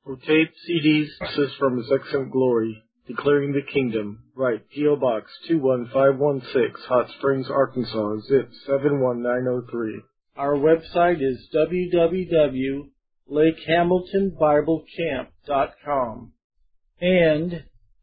For tape, CDs, boxes from His Excellent Glory, Declaring the Kingdom, write P.O. Box 21516, Hot Springs, Arkansas, zip 71903. Our website is www.lakehamiltonbiblecamp.com and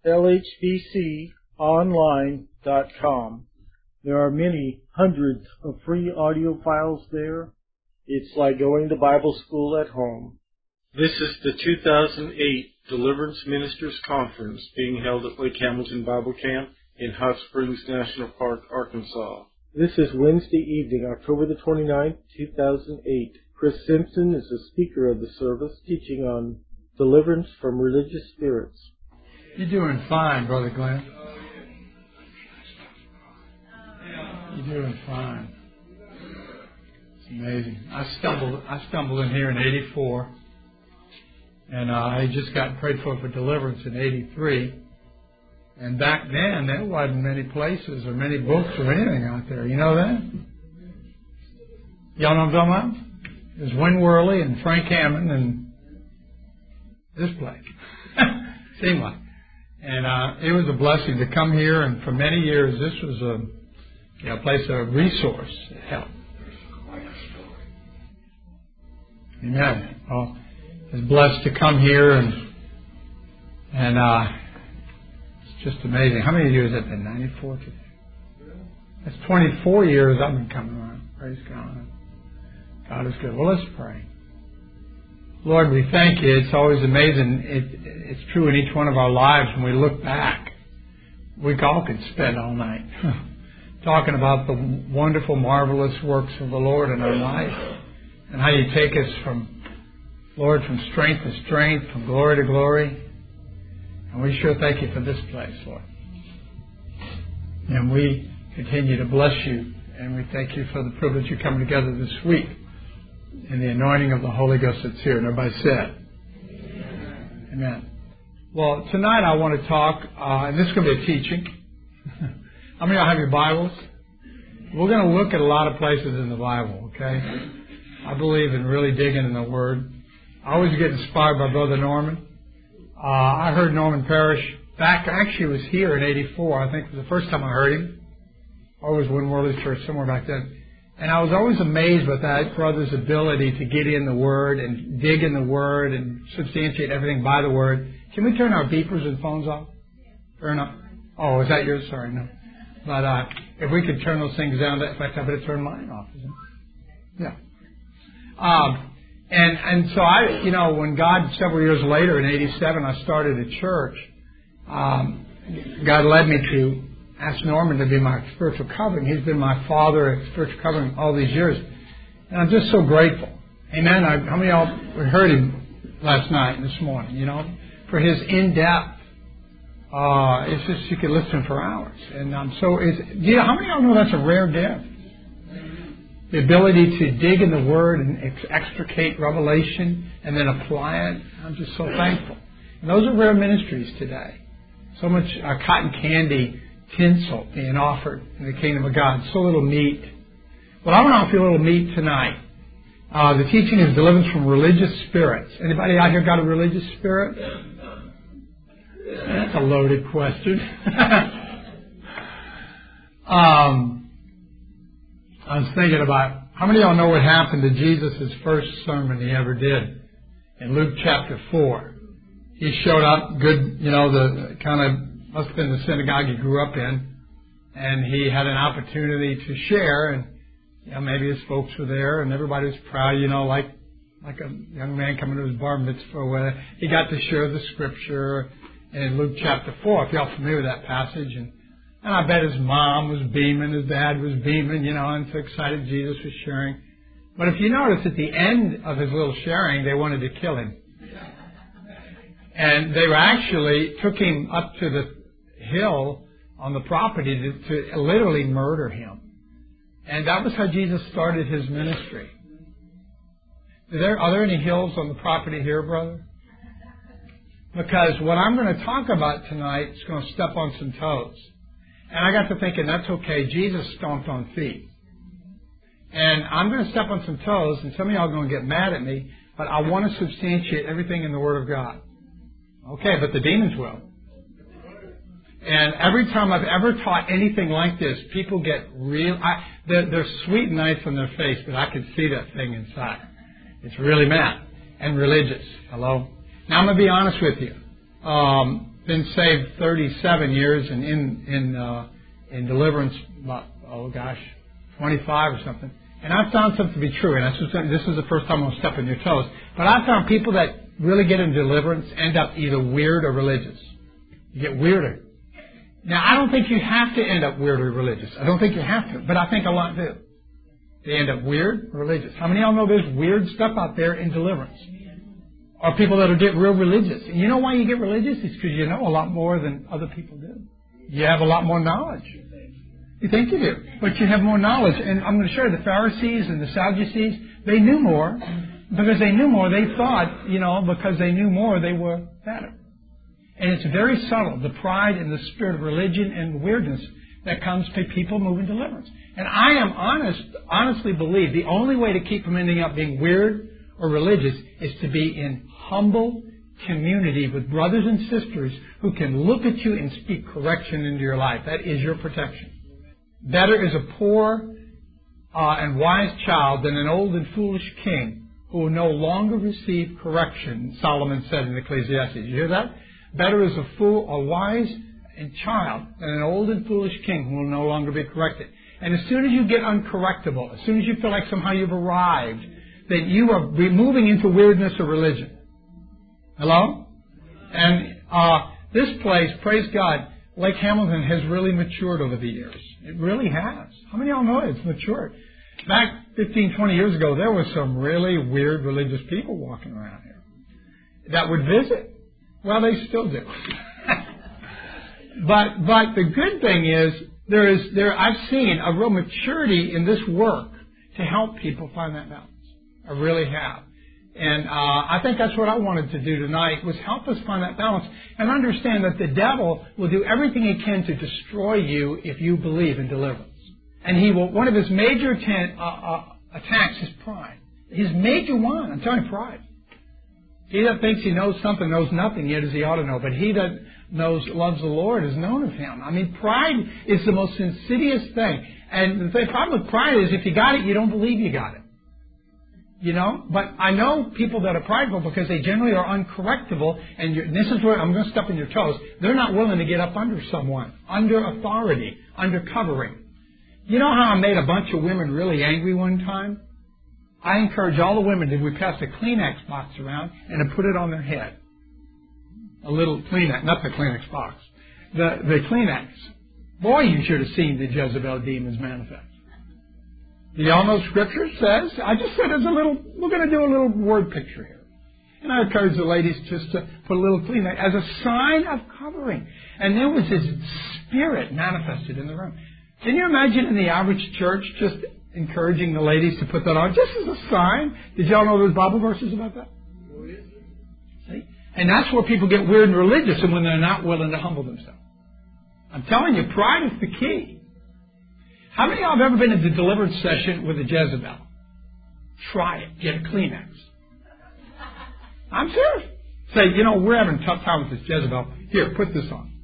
lhbconline.com. There are many hundreds of free audio files there. It's like going to Bible school at home. This is the 2008 Deliverance Ministers Conference being held at Lake Hamilton Bible Camp in Hot Springs National Park, Arkansas. This is Wednesday evening, October the 29th, 2008. Chris Simpson is the speaker of the service, teaching on deliverance from religious spirits. You're doing fine, Brother Glenn. You're doing fine. It's amazing. I stumbled in here in '84, and I just got prayed for deliverance in '83. And back then, there wasn't many places or many books or anything out there. You know that? Y'all know what I'm talking about? It was Win Worley and Frank Hammond and this place. Seemed like. And it was a blessing to come here, and for many years, this was a place of resource help. Amen. Well, I was blessed to come here, and it's just amazing. How many years has that been? 94 today. That's 24 years I've been coming around. Praise God. God is good. Well, let's pray. Lord, we thank you. It's always amazing. It's true in each one of our lives when we look back. We all could spend all night talking about the wonderful, marvelous works of the Lord in our life, and how you take us from strength to strength, from glory to glory. And we sure thank you for this place, Lord. And we continue to bless you, and we thank you for the privilege of coming together this week and the anointing of the Holy Ghost that's here. And everybody said, Amen. Well, tonight I want to talk, and this is going to be a teaching. How many of y'all have your Bibles? We're going to look at a lot of places in the Bible, okay? I believe in really digging in the Word. I always get inspired by Brother Norman. I heard Norman Parrish actually was here in '84. I think it was the first time I heard him. Or it was Win Worley Church, somewhere back then. And I was always amazed with that brother's ability to get in the Word and dig in the Word and substantiate everything by the Word. Can we turn our beepers and phones off? Turn up. Oh, is that yours? Sorry, no. But if we could turn those things down, in fact, I better turn mine off. Isn't it? Yeah. And so when God, several years later in '87, I started a church, God led me to ask Norman to be my spiritual covering. He's been my father at spiritual covering all these years. And I'm just so grateful. Amen. How many of y'all heard him last night and this morning, for his in-depth. It's just you could listen for hours. And how many of y'all know that's a rare gift? The ability to dig in the Word and extricate revelation and then apply it. I'm just so thankful. And those are rare ministries today. So much cotton candy tinsel being offered in the kingdom of God. So little meat. Well, I want to offer you a little meat tonight. The teaching is deliverance from religious spirits. Anybody out here got a religious spirit? That's a loaded question. I was thinking about, how many of y'all know what happened to Jesus' first sermon he ever did? In Luke chapter 4. He showed up, must have been the synagogue he grew up in, and he had an opportunity to share, and maybe his folks were there, and everybody was proud, like a young man coming to his bar mitzvah, where he got to share the scripture in Luke chapter 4, if y'all are familiar with that passage. And I bet his mom was beaming, his dad was beaming, and so excited Jesus was sharing. But if you notice, at the end of his little sharing, they wanted to kill him. And they took him up to the hill on the property to literally murder him. And that was how Jesus started his ministry. Are there any hills on the property here, brother? Because what I'm going to talk about tonight is going to step on some toes. And I got to thinking, that's okay. Jesus stomped on feet. And I'm going to step on some toes, and some of y'all are going to get mad at me, but but I want to substantiate everything in the Word of God. Okay, but the demons will. And every time I've ever taught anything like this, people get they're sweet and nice on their face, but I can see that thing inside. It's really mad and religious. Hello? Now I'm going to be honest with you. Been saved 37 years and in deliverance about, 25 or something. And I've found something to be true, and this is the first time I'll step on your toes. But I've found people that really get in deliverance end up either weird or religious. You get weirder. Now, I don't think you have to end up weird or religious. I don't think you have to, but I think a lot do. They end up weird or religious. How many of y'all know there's weird stuff out there in deliverance? Or people that will get real religious. And you know why you get religious? It's because you know a lot more than other people do. You have a lot more knowledge. You think you do, but you have more knowledge. And I'm going to show you the Pharisees and the Sadducees, they knew more. Because they knew more, they thought, because they knew more, they were better. And it's very subtle, the pride and the spirit of religion and weirdness that comes to people moving deliverance. And I am honestly believe the only way to keep from ending up being weird or religious is to be in humble community with brothers and sisters who can look at you and speak correction into your life. That is your protection. Better is a poor and wise child than an old and foolish king who will no longer receive correction, Solomon said in Ecclesiastes. You hear that? Better is a wise and child than an old and foolish king who will no longer be corrected. And as soon as you get uncorrectable, as soon as you feel like somehow you've arrived, that you are moving into weirdness or religion. Hello? And this place, praise God, Lake Hamilton has really matured over the years. It really has. How many of y'all know it's matured? Back 15, 20 years ago, there were some really weird religious people walking around here that would visit. Well, they still do. But the good thing is, I've seen a real maturity in this work to help people find that balance. I really have. And I think that's what I wanted to do tonight, was help us find that balance and understand that the devil will do everything he can to destroy you if you believe in deliverance. And he will. One of his major attacks is pride. His major one, I'm telling you, pride. He that thinks he knows something knows nothing yet as he ought to know. But he that loves the Lord is known of him. I mean, pride is the most insidious thing. And the problem with pride is if you got it, you don't believe you got it. But I know people that are prideful because they generally are uncorrectable. And this is where I'm going to step on your toes. They're not willing to get up under someone, under authority, under covering. You know how I made a bunch of women really angry one time? I encourage all the women that we pass a Kleenex box around and to put it on their head. A little Kleenex, not the Kleenex box. The Kleenex. Boy, you should have seen the Jezebel demons manifest. Do y'all know Scripture says? I just said we're going to do a little word picture here. And I encourage the ladies just to put a little Kleenex as a sign of covering. And there was this spirit manifested in the room. Can you imagine in the average church just encouraging the ladies to put that on just as a sign? Did y'all know there's Bible verses about that? See? And that's where people get weird and religious, and when they're not willing to humble themselves. I'm telling you, pride is the key. How many of y'all have ever been in the deliverance session with a Jezebel? Try it. Get a Kleenex. I'm serious. Say, we're having a tough time with this Jezebel. Here, put this on.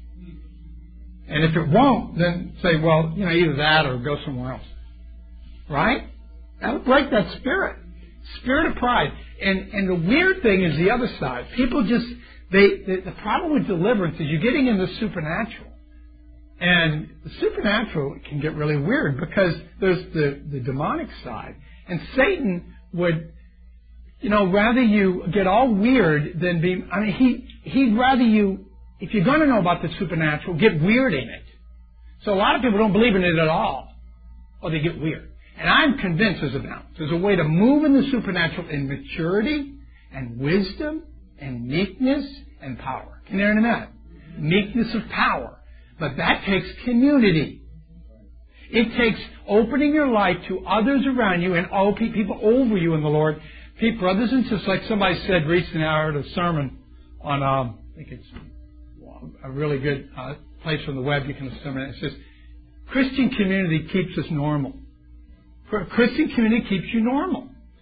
And if it won't, then say, well, either that or go somewhere else. Right? That'll break that spirit. Spirit of pride. And the weird thing is the other side. People just, the problem with deliverance is you're getting in the supernatural. And the supernatural can get really weird because there's the demonic side. And Satan would, rather you get all weird than he'd rather you, if you're going to know about the supernatural, get weird in it. So a lot of people don't believe in it at all. Or they get weird. And I'm convinced there's a balance. There's a way to move in the supernatural in maturity and wisdom and meekness and power. Can you hear that? Meekness of power. But that takes community. It takes opening your life to others around you and all people over you in the Lord. Brothers and sisters, like somebody said recently, I heard a sermon on, I think it's a really good place on the web you can listen to it. It says, Christian community keeps us normal. Christian community keeps you normal.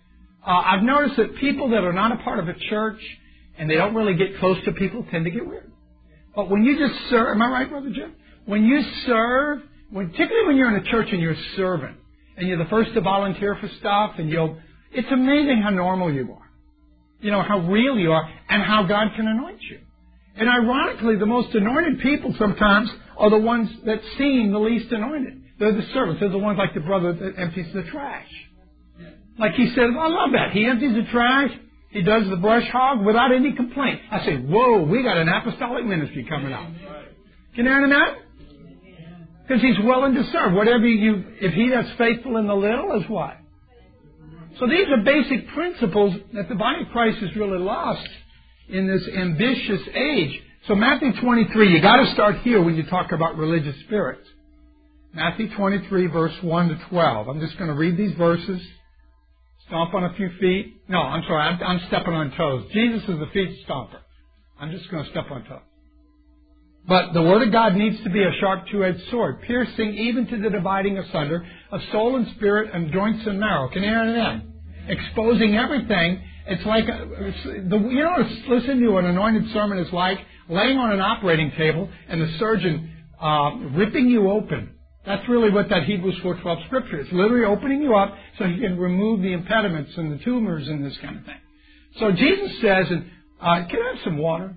I've noticed that people that are not a part of a church and they don't really get close to people tend to get weird. But when you just serve, am I right, Brother Jim? When you serve, particularly when you're in a church and you're a servant, and you're the first to volunteer for stuff, and it's amazing how normal you are. You know, how real you are, and how God can anoint you. And ironically, the most anointed people sometimes are the ones that seem the least anointed. They're the servants. They're the ones like the brother that empties the trash. Like he says, I love that. He empties the trash. He does the brush hog without any complaint. I say, whoa, we got an apostolic ministry coming up. Can you hear that? Because he's willing to serve. If he that's faithful in the little is what? So these are basic principles that the body of Christ has really lost in this ambitious age. So Matthew 23, you got to start here when you talk about religious spirits. Matthew 23, verse 1 to 12. I'm just going to read these verses. Stomp on a few feet. No, I'm sorry, I'm stepping on toes. Jesus is the feet stomper. I'm just going to step on toes. But the Word of God needs to be a sharp two-edged sword, piercing even to the dividing asunder of soul and spirit and joints and marrow. Can you hear that? Exposing everything. It's like, listen to an anointed sermon is like laying on an operating table and the surgeon ripping you open. That's really what that Hebrews 4:12 scripture is. Literally opening you up so he can remove the impediments and the tumors and this kind of thing. So Jesus says, can I have some water?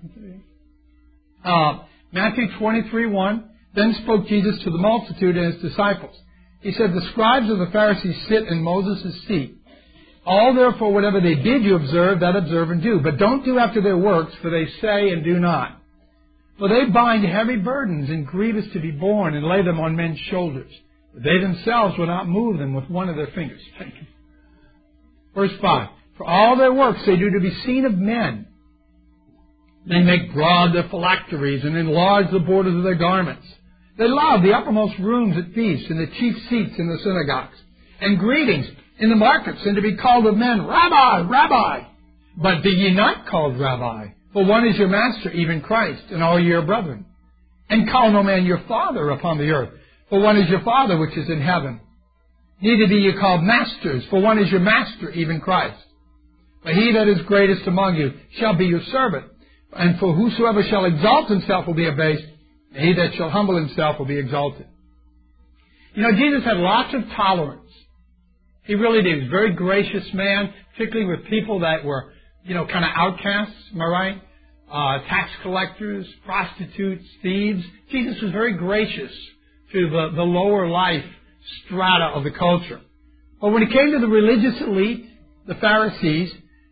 Matthew 23:1. Then spoke Jesus to the multitude and his disciples. He said, the scribes of the Pharisees sit in Moses' seat. All therefore whatever they bid you observe, that observe and do. But don't do after their works, for they say and do not. For they bind heavy burdens and grievous to be borne and lay them on men's shoulders. But they themselves will not move them with one of their fingers. Thank you. Verse 5. For all their works they do to be seen of men. They make broad their phylacteries and enlarge the borders of their garments. They love the uppermost rooms at feasts and the chief seats in the synagogues, and greetings in the markets, and to be called of men, Rabbi, Rabbi. But be ye not called Rabbi, for one is your master, even Christ, and all ye are brethren. And call no man your father upon the earth, for one is your Father which is in heaven. Neither be ye called masters, for one is your master, even Christ. But he that is greatest among you shall be your servant. And for whosoever shall exalt himself will be abased, and he that shall humble himself will be exalted. You know, Jesus had lots of tolerance. He really did. He was a very gracious man, particularly with people that were, kind of outcasts, am I right? Tax collectors, prostitutes, thieves. Jesus was very gracious to the lower life strata of the culture. But when it came to the religious elite, the Pharisees,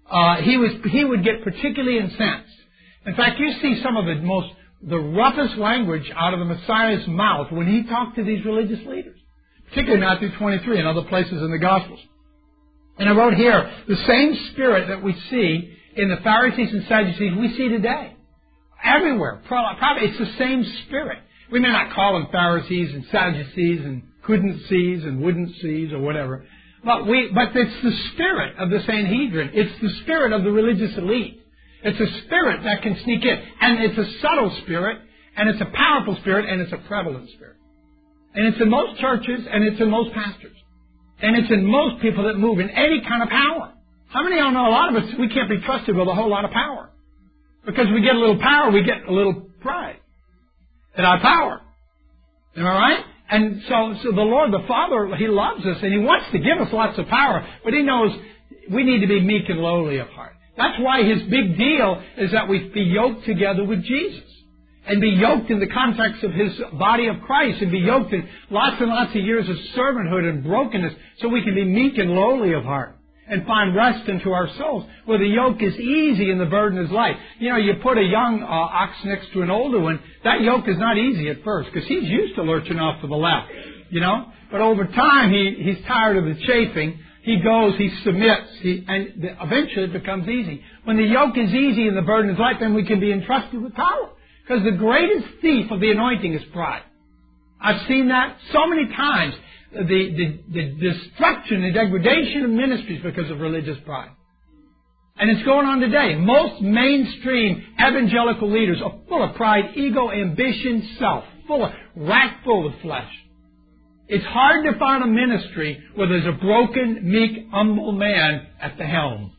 he would get particularly incensed. In fact, you see some of the roughest language out of the Messiah's mouth when he talked to these religious leaders, particularly Matthew 23 and other places in the Gospels. And I wrote here, the same spirit that we see in the Pharisees and Sadducees we see today. Everywhere. Probably it's the same spirit. We may not call them Pharisees and Sadducees and couldn't sees and wouldn't sees or whatever. But it's the spirit of the Sanhedrin. It's the spirit of the religious elite. It's a spirit that can sneak in. And it's a subtle spirit, and it's a powerful spirit, and it's a prevalent spirit. And it's in most churches, and it's in most pastors. And it's in most people that move in any kind of power. How many of y'all know a lot of us, we can't be trusted with a whole lot of power? Because we get a little power, we get a little pride in our power. Am I right? And so the Lord, the Father, He loves us, and He wants to give us lots of power, but He knows we need to be meek and lowly of heart. That's why His big deal is that we be yoked together with Jesus. And be yoked in the context of His body of Christ. And be yoked in lots and lots of years of servanthood and brokenness. So we can be meek and lowly of heart. And find rest into our souls. Where the yoke is easy and the burden is light. You put a young ox next to an older one. That yoke is not easy at first. Because he's used to lurching off to the left. But over time he's tired of the chafing. He goes, he submits, and eventually it becomes easy. When the yoke is easy and the burden is light, then we can be entrusted with power. Because the greatest thief of the anointing is pride. I've seen that so many times. The destruction and degradation of ministries because of religious pride. And it's going on today. Most mainstream evangelical leaders are full of pride, ego, ambition, self. Rack full of flesh. It's hard to find a ministry where there's a broken, meek, humble man at the helm.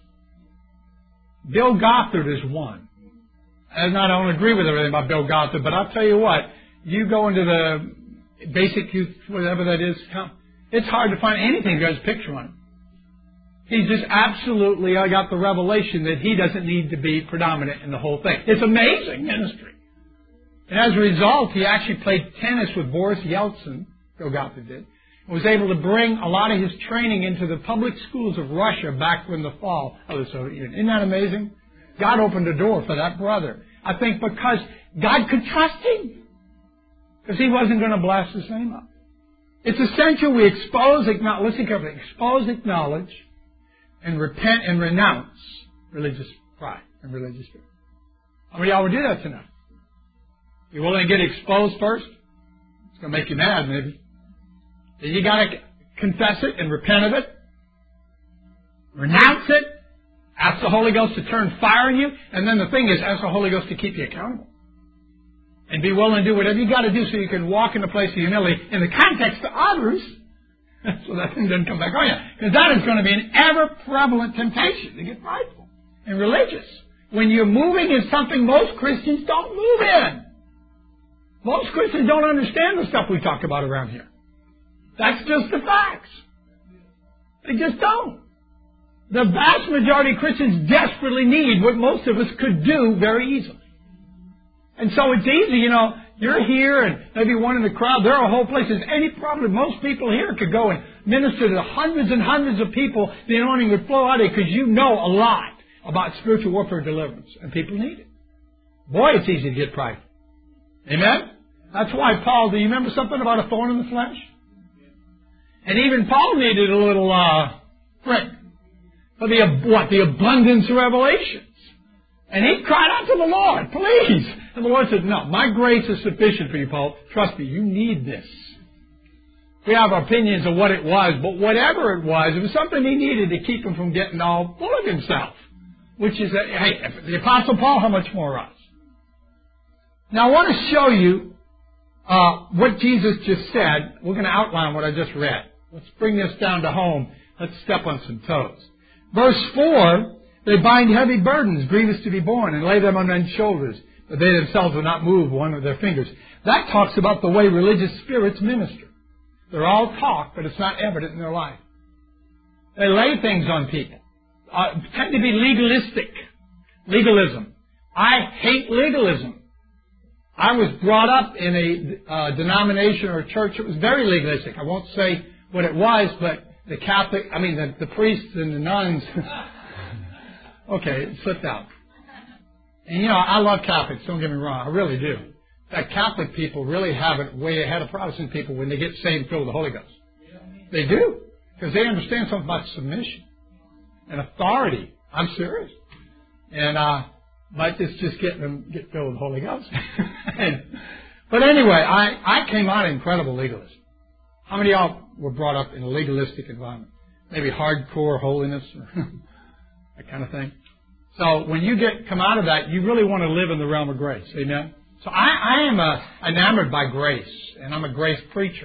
Bill Gothard is one. And I don't agree with everything about Bill Gothard, but I'll tell you what, you go into the basic youth, whatever that is, it's hard to find anything that has a picture on it. He's just absolutely, I got the revelation that he doesn't need to be predominant in the whole thing. It's amazing ministry. And as a result, he actually played tennis with Boris Yeltsin, Bill Gothard did, and was able to bring a lot of his training into the public schools of Russia back in the fall of the Soviet Union. Isn't that amazing? God opened a door for that brother. I think because God could trust him. Because he wasn't going to blast his name up. It's essential we listen carefully, acknowledge, and repent and renounce religious pride and religious spirit. How many of y'all would do that tonight? You willing to get exposed first? It's going to make you mad, maybe. Then you got to confess it and repent of it. Renounce it. Ask the Holy Ghost to turn fire in you. And then the thing is, ask the Holy Ghost to keep you accountable. And be willing to do whatever you got to do so you can walk in a place of humility in the context of others. So that thing doesn't come back on you. Because that is going to be an ever-prevalent temptation to get prideful and religious. When you're moving in something most Christians don't move in. Most Christians don't understand the stuff we talk about around here. That's just the facts. They just don't. The vast majority of Christians desperately need what most of us could do very easily. And so it's easy, you're here and maybe one in the crowd. There are whole places. Any problem, most people here could go and minister to hundreds and hundreds of people. The anointing would flow out of you because you know a lot about spiritual warfare and deliverance. And people need it. Boy, it's easy to get prideful. Amen? That's why Paul, do you remember something about a thorn in the flesh? And even Paul needed a little prick. For the abundance of revelations. And he cried out to the Lord, please. And the Lord said, no, my grace is sufficient for you, Paul. Trust me, you need this. We have opinions of what it was, but whatever it was something he needed to keep him from getting all full of himself. Which is, hey, the Apostle Paul, how much more us? Now I want to show you what Jesus just said. We're going to outline what I just read. Let's bring this down to home. Let's step on some toes. Verse 4, they bind heavy burdens, grievous to be borne, and lay them on men's shoulders, but they themselves will not move one of their fingers. That talks about the way religious spirits minister. They're all talk, but it's not evident in their life. They lay things on people. Tend to be legalistic. Legalism. I hate legalism. I was brought up in a denomination or a church that was very legalistic. I won't say what it was, but the priests and the nuns. Okay, it slipped out. And I love Catholics, don't get me wrong, I really do. That Catholic people really have it way ahead of Protestant people when they get saved and filled with the Holy Ghost. They do. Because they understand something about submission and authority. I'm serious. And might just get filled with the Holy Ghost. But anyway, I came out of incredible legalism. How many of y'all were brought up in a legalistic environment? Maybe hardcore holiness or that kind of thing. So when you come out of that, you really want to live in the realm of grace. Amen? So I am enamored by grace, and I'm a grace preacher.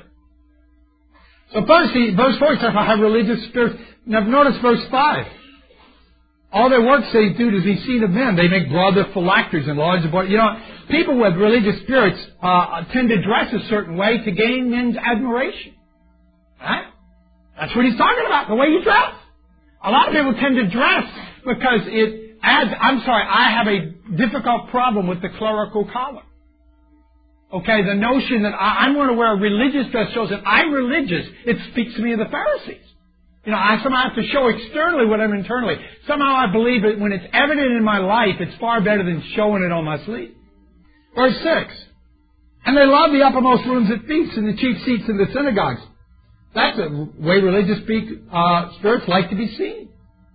So verse 4 says, I have religious spirits. Now notice verse 5. All their works they do to be seen of men. They make broad their phylacteries and large their body. People with religious spirits tend to dress a certain way to gain men's admiration. Right? That's what he's talking about, the way you dress. A lot of people tend to dress because it adds, I have a difficult problem with the clerical collar. Okay, the notion that I'm going to wear a religious dress shows that I'm religious. It speaks to me of the Pharisees. I somehow have to show externally what I'm internally. Somehow I believe that when it's evident in my life, it's far better than showing it on my sleeve. Verse 6. And they love the uppermost rooms at feasts and the chief seats in the synagogues. That's the way religious spirits like to be seen.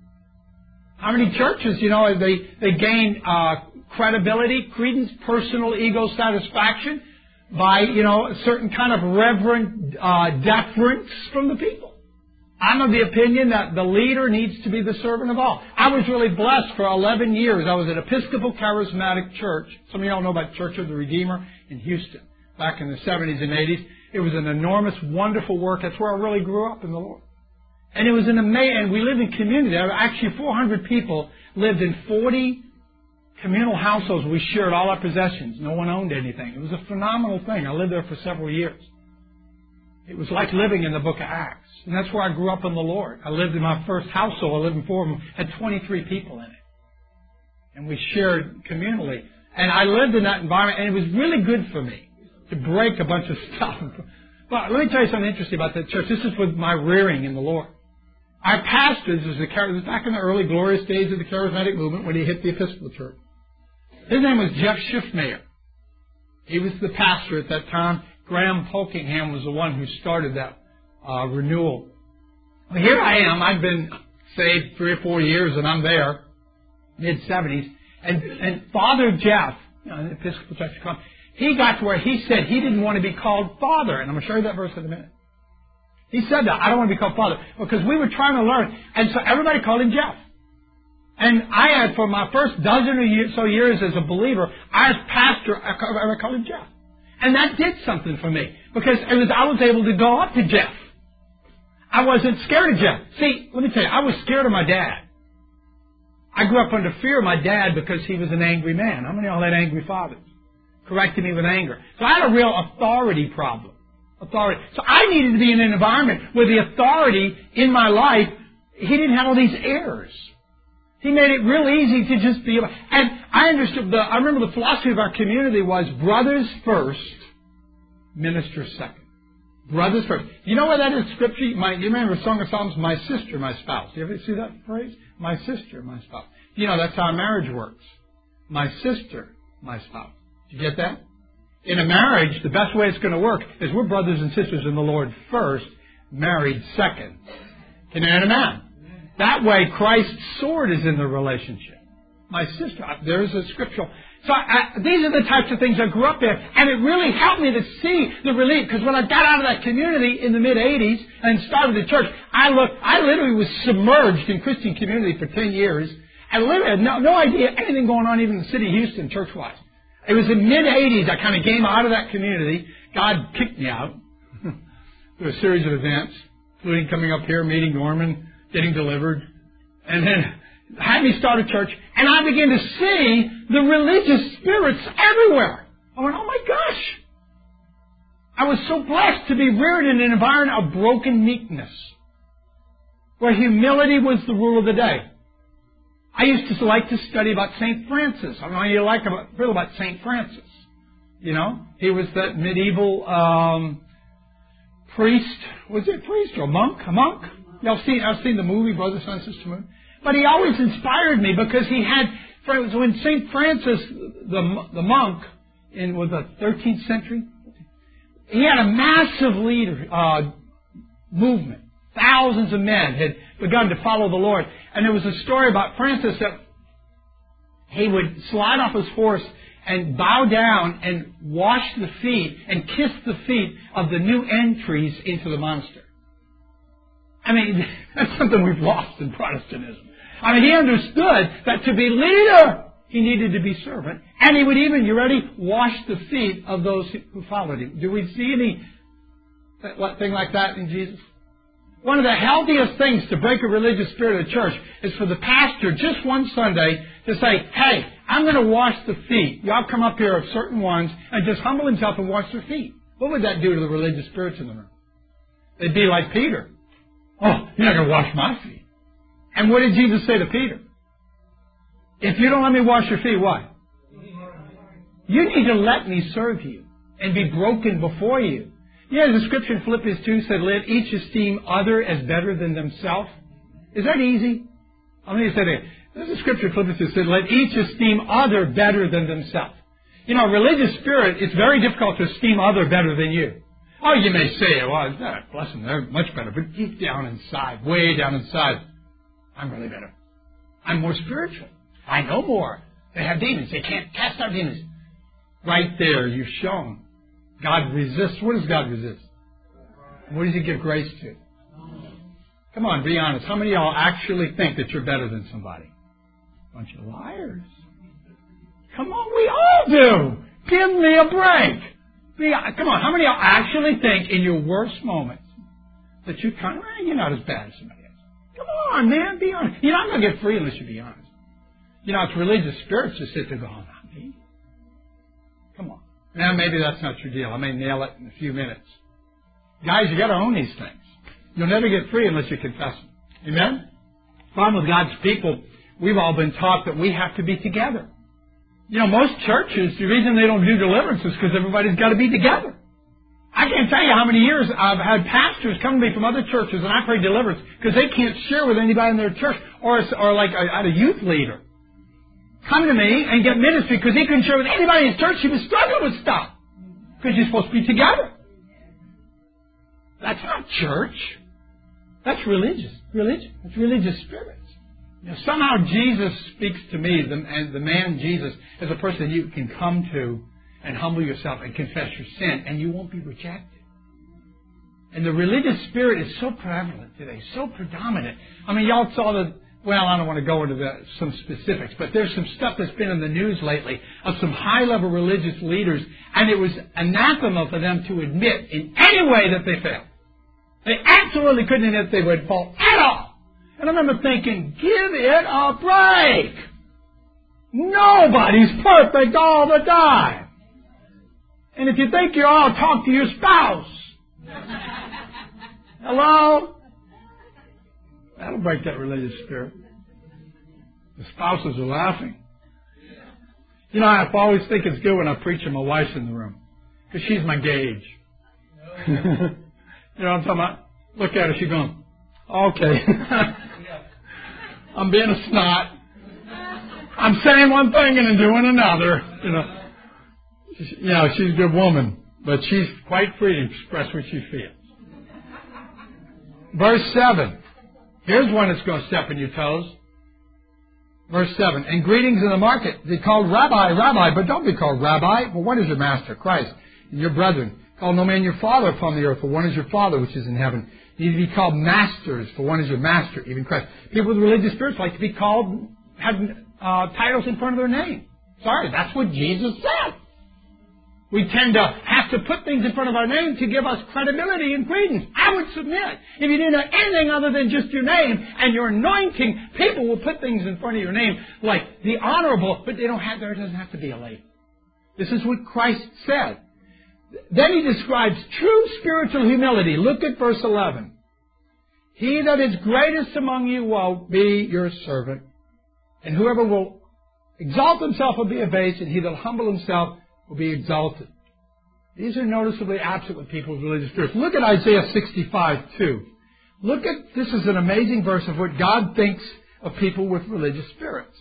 How many churches, they gain credibility, credence, personal ego satisfaction by, a certain kind of reverent deference from the people. I'm of the opinion that the leader needs to be the servant of all. I was really blessed for 11 years. I was at Episcopal Charismatic Church. Some of y'all know about Church of the Redeemer in Houston back in the 70s and 80s. It was an enormous, wonderful work. That's where I really grew up in the Lord. And it was an amazing, and we lived in community. Actually, 400 people lived in 40 communal households. We shared all our possessions. No one owned anything. It was a phenomenal thing. I lived there for several years. It was like living in the book of Acts. And that's where I grew up in the Lord. I lived in my first household. I lived in 4 of them. Had 23 people in it. And we shared communally. And I lived in that environment, and it was really good for me to break a bunch of stuff. But let me tell you something interesting about that church. This is with my rearing in the Lord. Our pastor, this was back in the early glorious days of the charismatic movement when he hit the Episcopal Church. His name was Jeff Schiffmayer. He was the pastor at that time. Graham Polkingham was the one who started that renewal. Well, here I am. I've been saved 3 or 4 years, and I'm there, mid-70s. And Father Jeff, in the Episcopal Church, he got to where he said he didn't want to be called Father. And I'm going to show you that verse in a minute. He said that. I don't want to be called Father. Because we were trying to learn. And so everybody called him Jeff. And I had, for my first dozen or so years as a believer, I as pastor, I called him Jeff. And that did something for me. Because I was able to go up to Jeff. I wasn't scared of Jeff. See, let me tell you, I was scared of my dad. I grew up under fear of my dad because he was an angry man. How many of y'all had angry fathers? Correcting me with anger. So I had a real authority problem. Authority. So I needed to be in an environment where the authority in my life, he didn't have all these airs. He made it real easy to just be. And I understood, I remember the philosophy of our community was brothers first, ministers second. Brothers first. You know where that is scripture? You remember Song of Psalms, my sister, my spouse. You ever see that phrase? My sister, my spouse. You know, that's how marriage works. My sister, my spouse. Did you get that? In a marriage, the best way it's going to work is we're brothers and sisters in the Lord first, married second. Can you amen? That way, Christ's sword is in the relationship. My sister, there's a scriptural. So these are the types of things I grew up in, and it really helped me to see the relief. Because when I got out of that community in the mid-'80s and started the church, I literally was submerged in Christian community for 10 years. I literally had no idea anything going on even in the city of Houston church-wise. It was in mid-'80s I kind of came out of that community. God kicked me out through a series of events, including coming up here, meeting Norman, getting delivered, and then had me start a church, and I began to see the religious spirits everywhere. I went, oh my gosh! I was so blessed to be reared in an environment of broken meekness, where humility was the rule of the day. I used to like to study about St. Francis. I don't know how you feel about St. Francis. You know, he was that medieval priest. Was it a priest or a monk? A monk? I've seen the movie, Brother, Son, Sister, Moon. But he always inspired me because he had, when St. Francis, the monk, was the 13th century, he had a massive movement. Thousands of men had begun to follow the Lord. And there was a story about Francis that he would slide off his horse and bow down and wash the feet and kiss the feet of the new entries into the monastery. I mean, that's something we've lost in Protestantism. I mean, he understood that to be leader, he needed to be servant. And he would even, you ready, wash the feet of those who followed him. Do we see any thing like that in Jesus? One of the healthiest things to break a religious spirit of the church is for the pastor just one Sunday to say, hey, I'm going to wash the feet. Y'all come up here of certain ones and just humble himself and wash their feet. What would that do to the religious spirits in the room? They'd be like Peter. Oh, you're not going to wash my feet. And what did Jesus say to Peter? If you don't let me wash your feet, what? You need to let me serve you and be broken before you. Yeah, the scripture in Philippians 2 said, let each esteem other as better than themselves. Is that easy? I'm going to say that. There's a scripture in Philippians 2 said, let each esteem other better than themselves. You know, religious spirit, it's very difficult to esteem other better than you. Oh, you may say, well, bless them, they're much better. But deep down inside, way down inside, I'm really better. I'm more spiritual. I know more. They have demons. They can't cast out demons. Right there, you've shown. God resists. What does God resist? What does He give grace to? Come on, be honest. How many of y'all actually think that you're better than somebody? Bunch of liars. Come on, we all do. Give me a break. Come on, how many of you actually think in your worst moments that you're not as bad as somebody else? Come on, man, be honest. You're not going to get free unless you be honest. It's religious spirits that sit there going, not me. Come on. Now, maybe that's not your deal. I may nail it in a few minutes. Guys, you got to own these things. You'll never get free unless you confess them. Amen? The problem with God's people, we've all been taught that we have to be together. Most churches, the reason they don't do deliverance is because everybody's got to be together. I can't tell you how many years I've had pastors come to me from other churches and I pray deliverance because they can't share with anybody in their church or like a youth leader. Come to me and get ministry because he couldn't share with anybody in his church. He was struggling with stuff because you're supposed to be together. That's not church. That's religious. That's religious spirits. Somehow Jesus speaks to me, and the man Jesus, as a person you can come to and humble yourself and confess your sin, and you won't be rejected. And the religious spirit is so prevalent today, so predominant. Y'all saw I don't want to go into some specifics, but there's some stuff that's been in the news lately of some high-level religious leaders, and it was anathema for them to admit in any way that they failed. They absolutely couldn't admit they would fall at all. And I remember thinking, give it a break. Nobody's perfect all the time. And if you think you're all, talk to your spouse. Hello? That'll break that religious spirit. The spouses are laughing. I always think it's good when I preach and my wife's in the room. Because she's my gauge. You know what I'm talking about? Look at her, she's going, okay. I'm being a snot. I'm saying one thing and then doing another. She's a good woman, but she's quite free to express what she feels. Verse 7. Here's one that's going to step on your toes. Verse 7. And greetings in the market. Be called Rabbi, Rabbi, but don't be called Rabbi, for one is your master, Christ, and your brethren. Call no man your father upon the earth, for one is your Father which is in heaven. You need to be called masters, for one is your master, even Christ. People with religious spirits like to be called, have titles in front of their name. Sorry, that's what Jesus said. We tend to have to put things in front of our name to give us credibility and credence. I would submit, if you didn't know anything other than just your name and your anointing, people will put things in front of your name like the honorable, but there doesn't have to be a label. This is what Christ said. Then he describes true spiritual humility. Look at verse 11. He that is greatest among you will be your servant. And whoever will exalt himself will be abased, and he that will humble himself will be exalted. These are noticeably absent with people with religious spirits. Look at Isaiah 65:2. This is an amazing verse of what God thinks of people with religious spirits.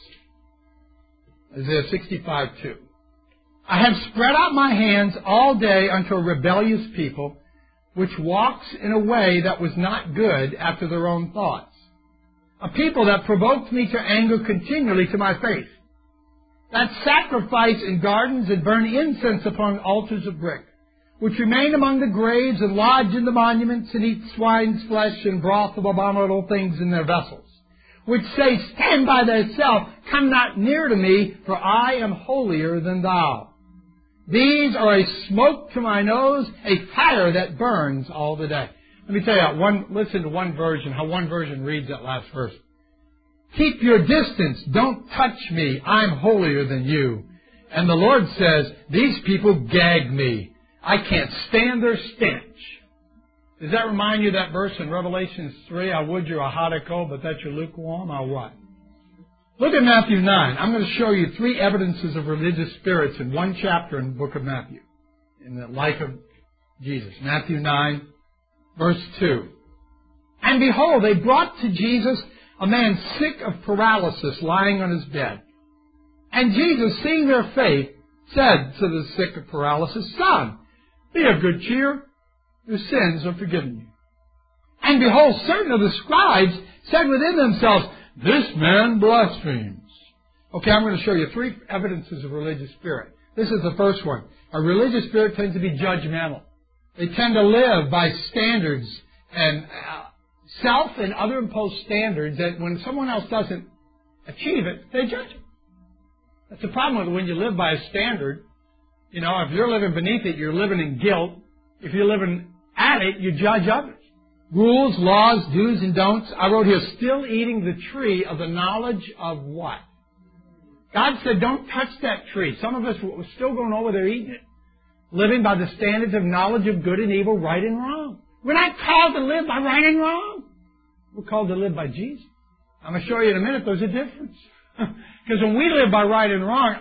Isaiah 65:2. I have spread out my hands all day unto a rebellious people, which walks in a way that was not good after their own thoughts. A people that provoked me to anger continually to my face, that sacrifice in gardens and burn incense upon altars of brick, which remain among the graves and lodge in the monuments and eat swine's flesh and broth of abominable things in their vessels, which say, stand by thyself, come not near to me, for I am holier than thou. These are a smoke to my nose, a fire that burns all the day. Let me tell you, listen to one version, how one version reads that last verse. Keep your distance, don't touch me, I'm holier than you. And the Lord says, these people gag me. I can't stand their stench. Does that remind you of that verse in Revelation 3? I would you're a hot or cold, but that you're lukewarm, or what? Look at Matthew 9. I'm going to show you 3 evidences of religious spirits in one chapter in the book of Matthew, in the life of Jesus. Matthew 9, verse 2. And behold, they brought to Jesus a man sick of paralysis lying on his bed. And Jesus, seeing their faith, said to the sick of paralysis, Son, be of good cheer, your sins are forgiven you. And behold, certain of the scribes said within themselves, this man blasphemes. Okay, I'm going to show you 3 evidences of religious spirit. This is the first one. A religious spirit tends to be judgmental. They tend to live by standards and self and other imposed standards that when someone else doesn't achieve it, they judge it. That's the problem with it. When you live by a standard, You know, if you're living beneath it, you're living in guilt. If you're living at it, you judge others. Rules, laws, do's and don'ts. I wrote here, still eating the tree of the knowledge of what? God said, don't touch that tree. Some of us are still going over there eating it. Living by the standards of knowledge of good and evil, right and wrong. We're not called to live by right and wrong. We're called to live by Jesus. I'm going to show you in a minute there's a difference. Because when we live by right and wrong,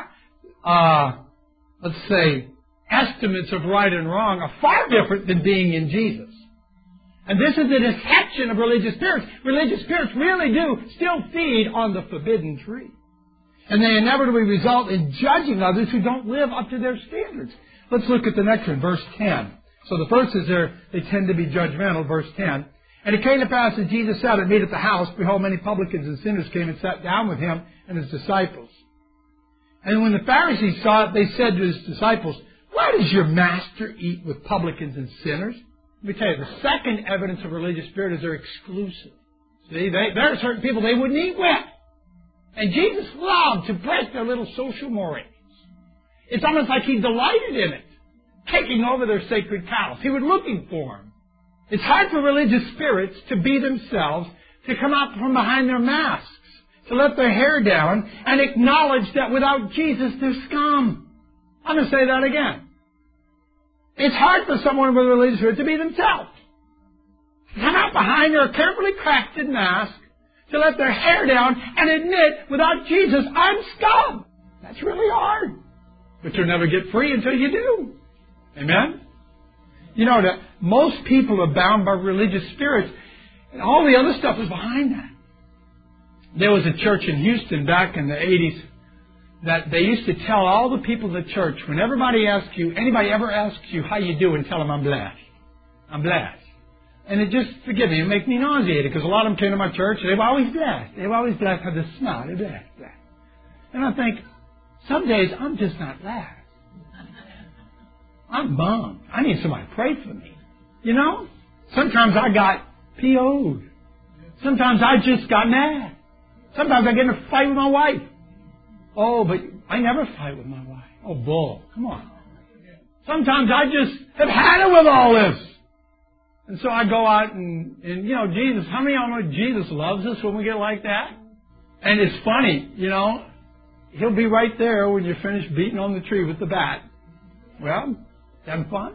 our, let's say, estimates of right and wrong are far different than being in Jesus. And this is the deception of religious spirits. Religious spirits really do still feed on the forbidden tree. And they inevitably result in judging others who don't live up to their standards. Let's look at the next one, verse 10. So the first is they tend to be judgmental, verse 10. And it came to pass as Jesus sat at meat at the house, behold, many publicans and sinners came and sat down with him and his disciples. And when the Pharisees saw it, they said to his disciples, why does your master eat with publicans and sinners? Let me tell you, the second evidence of religious spirit is they're exclusive. See, there are certain people they wouldn't eat with. And Jesus loved to break their little social mores. It's almost like he delighted in it, taking over their sacred cows. He was looking for them. It's hard for religious spirits to be themselves, to come out from behind their masks, to let their hair down and acknowledge that without Jesus they're scum. I'm going to say that again. It's hard for someone with a religious spirit to be themselves. To come out behind their carefully crafted mask, to let their hair down and admit, without Jesus, I'm scum. That's really hard. But you'll never get free until you do. Amen? You know that most people are bound by religious spirits, and all the other stuff is behind that. There was a church in Houston back in the 80s that they used to tell all the people in the church, when anybody ever asks you how you do, and tell them I'm blessed. I'm blessed. And it just, forgive me, it makes me nauseated, because a lot of them came to my church, and they were always blessed. They were always blessed, had this smile, they're blessed. And I think, some days I'm just not blessed. I'm bummed. I need somebody to pray for me. You know? Sometimes I got PO'd. Sometimes I just got mad. Sometimes I get in a fight with my wife. Oh, but I never fight with my wife. Oh, bull. Come on. Sometimes I just have had it with all this. And so I go out and you know, Jesus, how many of y'all know Jesus loves us when we get like that? And it's funny, you know, he'll be right there when you're finished beating on the tree with the bat. Well, having fun?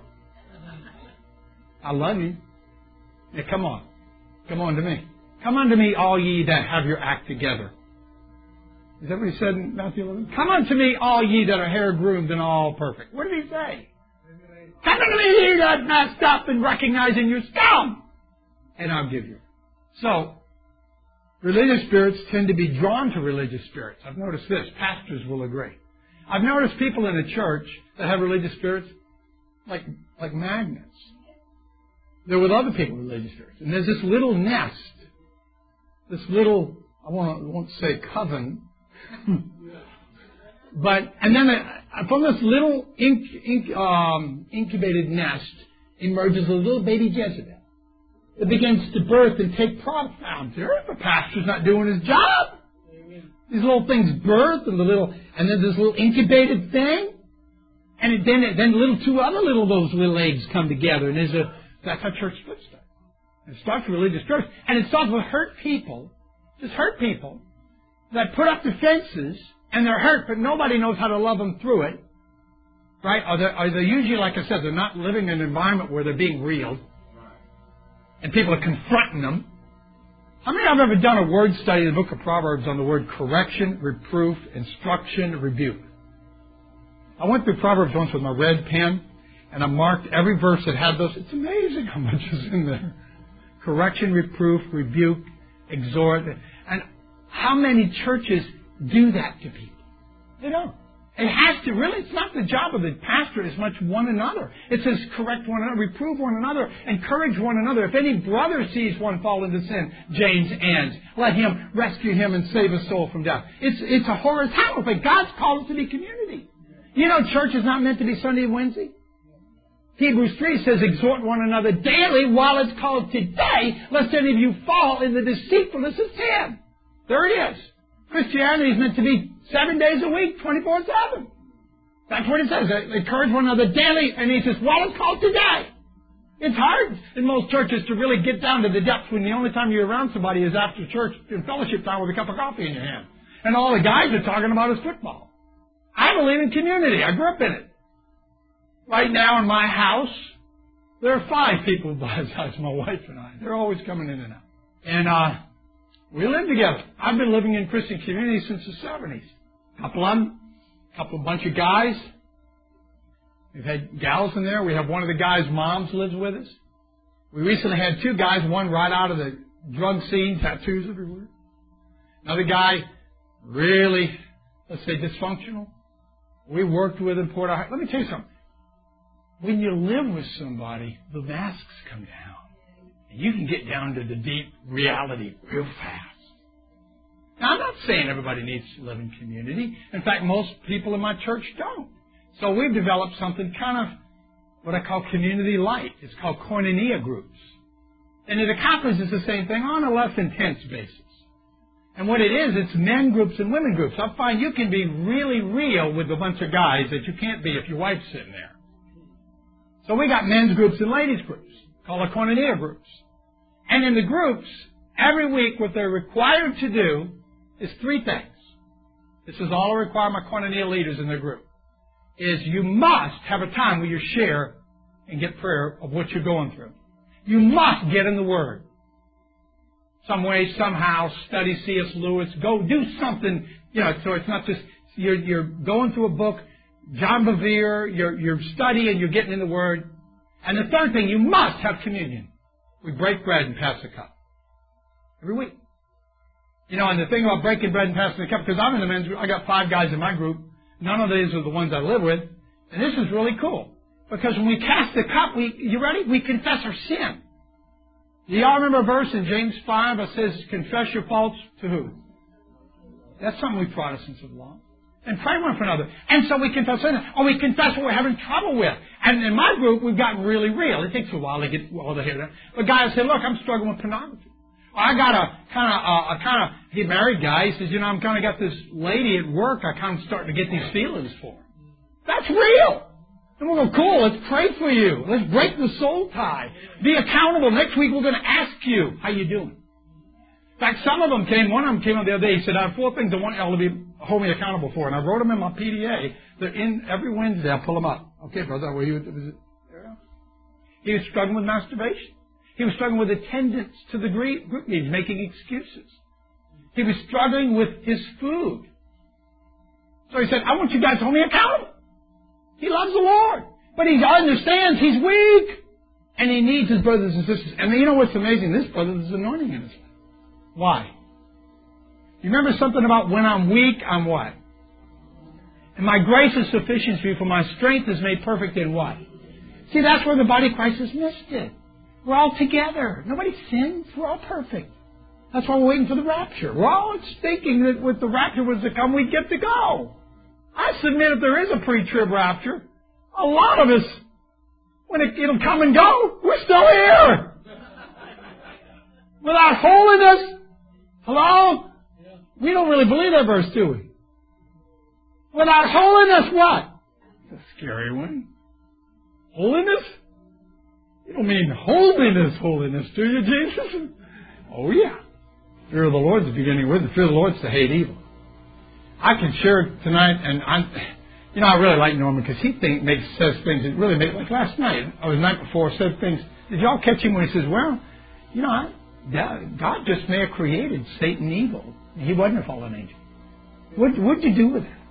I love you. Yeah, come on. Come on to me. Come unto me, all ye that have your act together. Is that what he said in Matthew 11? Come unto me, all ye that are hair groomed and all perfect. What did he say? Come unto me, ye that messed up and recognizing your scum, and I'll give you. So, religious spirits tend to be drawn to religious spirits. I've noticed this. Pastors will agree. I've noticed people in a church that have religious spirits like magnets. They're with other people with religious spirits. And there's this little nest, this little, I won't say coven, and then from this little incubated nest emerges a little baby Jezebel that begins to birth and take profound care if a pastor's not doing his job. These little things birth and then this little incubated thing, and then two other those little eggs come together, and that's how church splits start. It starts with religious church, and it starts with hurt people that put up defenses, and they're hurt, but nobody knows how to love them through it. Right? Are they usually, like I said, they're not living in an environment where they're being reeled, and people are confronting them. How many of you have ever done a word study in the book of Proverbs on the word correction, reproof, instruction, rebuke? I went through Proverbs once with my red pen, and I marked every verse that had those. It's amazing how much is in there. Correction, reproof, rebuke, exhort. And how many churches do that to people? They don't. It has to, really, it's not the job of the pastor as much one another. It says correct one another, reprove one another, encourage one another. If any brother sees one fall into sin, James ends. Let him rescue him and save a soul from death. It's a horizontal thing. God's called us to be community. You know, church is not meant to be Sunday and Wednesday. Hebrews 3 says, exhort one another daily while it's called today, lest any of you fall in the deceitfulness of sin. There it is. Christianity is meant to be 7 days a week, 24/7. That's what it says. Encourage one another daily. And he says, well, it's called today. It's hard in most churches to really get down to the depths when the only time you're around somebody is after church in fellowship time with a cup of coffee in your hand. And all the guys are talking about is football. I believe in community. I grew up in it. Right now in my house, there are 5 people besides my wife and I. They're always coming in and out. And we live together. I've been living in Christian community since the 70s. Bunch of guys. We've had gals in there. We have one of the guys' moms lives with us. We recently had 2 guys, one right out of the drug scene, tattoos everywhere. Another guy, really, let's say, dysfunctional. We worked with him, poured our... Let me tell you something. When you live with somebody, the masks come down. And you can get down to the deep reality real fast. Now, I'm not saying everybody needs to live in community. In fact, most people in my church don't. So we've developed something kind of what I call community light. It's called koinonia groups. And it accomplishes the same thing on a less intense basis. And what it is, it's men groups and women groups. I find you can be really real with a bunch of guys that you can't be if your wife's sitting there. So we got men's groups and ladies groups, called the koinonia groups. And in the groups, every week what they're required to do is 3 things. This is all I require my koinonia leaders in their group. Is you must have a time where you share and get prayer of what you're going through. You must get in the Word. Some way, somehow, study C.S. Lewis. Go do something, so it's not just you're going through a book, John Bevere, you're studying, you're getting in the Word. And the third thing, you must have communion. We break bread and pass the cup. Every week. And the thing about breaking bread and passing the cup, because I'm in the men's group, I got 5 guys in my group. None of these are the ones I live with. And this is really cool. Because when we cast the cup, you ready? We confess our sin. Do y'all remember a verse in James 5 that says, confess your faults to who? That's something we Protestants have lost. And pray one for another. And so we confess sin. Or we confess what we're having trouble with. And in my group, we've gotten really real. It takes a while to get all the hair. But guys say, look, I'm struggling with pornography. I got he married guy. He says, I'm kind of got this lady at work. I kind of starting to get these feelings for. That's real. And we'll go, cool, let's pray for you. Let's break the soul tie. Be accountable. Next week we're going to ask you, how you doing? In fact, one of them came up the other day. He said, I have 4 things I want y'all to hold me accountable for. And I wrote them in my PDA. They're in every Wednesday. I'll pull them up. Okay, brother, were you? He was struggling with masturbation. He was struggling with attendance to the group meetings, making excuses. He was struggling with his food. So he said, I want you guys to hold me accountable. He loves the Lord. But he understands he's weak. And he needs his brothers and sisters. And you know what's amazing? This brother is anointing in his life. Why? You remember something about when I'm weak, I'm what? And my grace is sufficient for you, for my strength is made perfect in what? See, that's where the body of Christ has missed it. We're all together. Nobody sins. We're all perfect. That's why we're waiting for the rapture. We're all thinking that with the rapture was to come, we'd get to go. I submit if there is a pre-trib rapture, a lot of us, when it'll come and go, we're still here. Without holiness, hello? We don't really believe that verse, do we? Without holiness, what? It's a scary one. Holiness? You don't mean holiness, do you, Jesus? Oh, yeah. Fear of the Lord is the beginning with. The fear of the Lord is to hate evil. I can share tonight, and I really like Norman because he says things that really make, like last night, or the night before, said things. Did y'all catch him when he says, well, God just may have created Satan evil. He wasn't a fallen angel. What'd you do with that?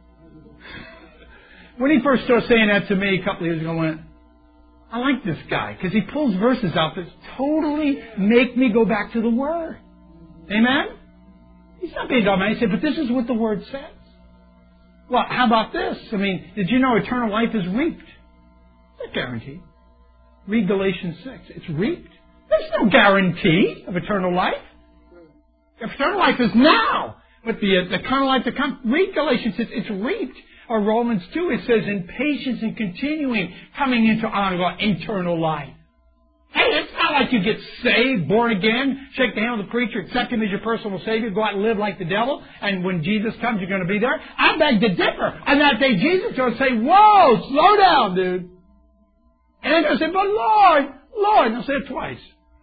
When he first started saying that to me a couple of years ago, I went, I like this guy because he pulls verses out that totally make me go back to the Word. Amen? He's not being dogmatic. He said, but this is what the Word says. Well, how about this? Did you know eternal life is reaped? It's not guaranteed. Read Galatians 6. It's reaped. There's no guarantee of eternal life. Eternal life is now. But the eternal life to come, read Galatians 6. It's reaped. Or Romans 2, it says, in patience and continuing, coming into eternal life. Hey, it's not like you get saved, born again, shake the hand of the preacher, accept him as your personal Savior, go out and live like the devil, and when Jesus comes, you're going to be there. I beg to differ. On that day, Jesus is going to say, whoa, slow down, dude. And they're going to say, but Lord, and he'll say it twice.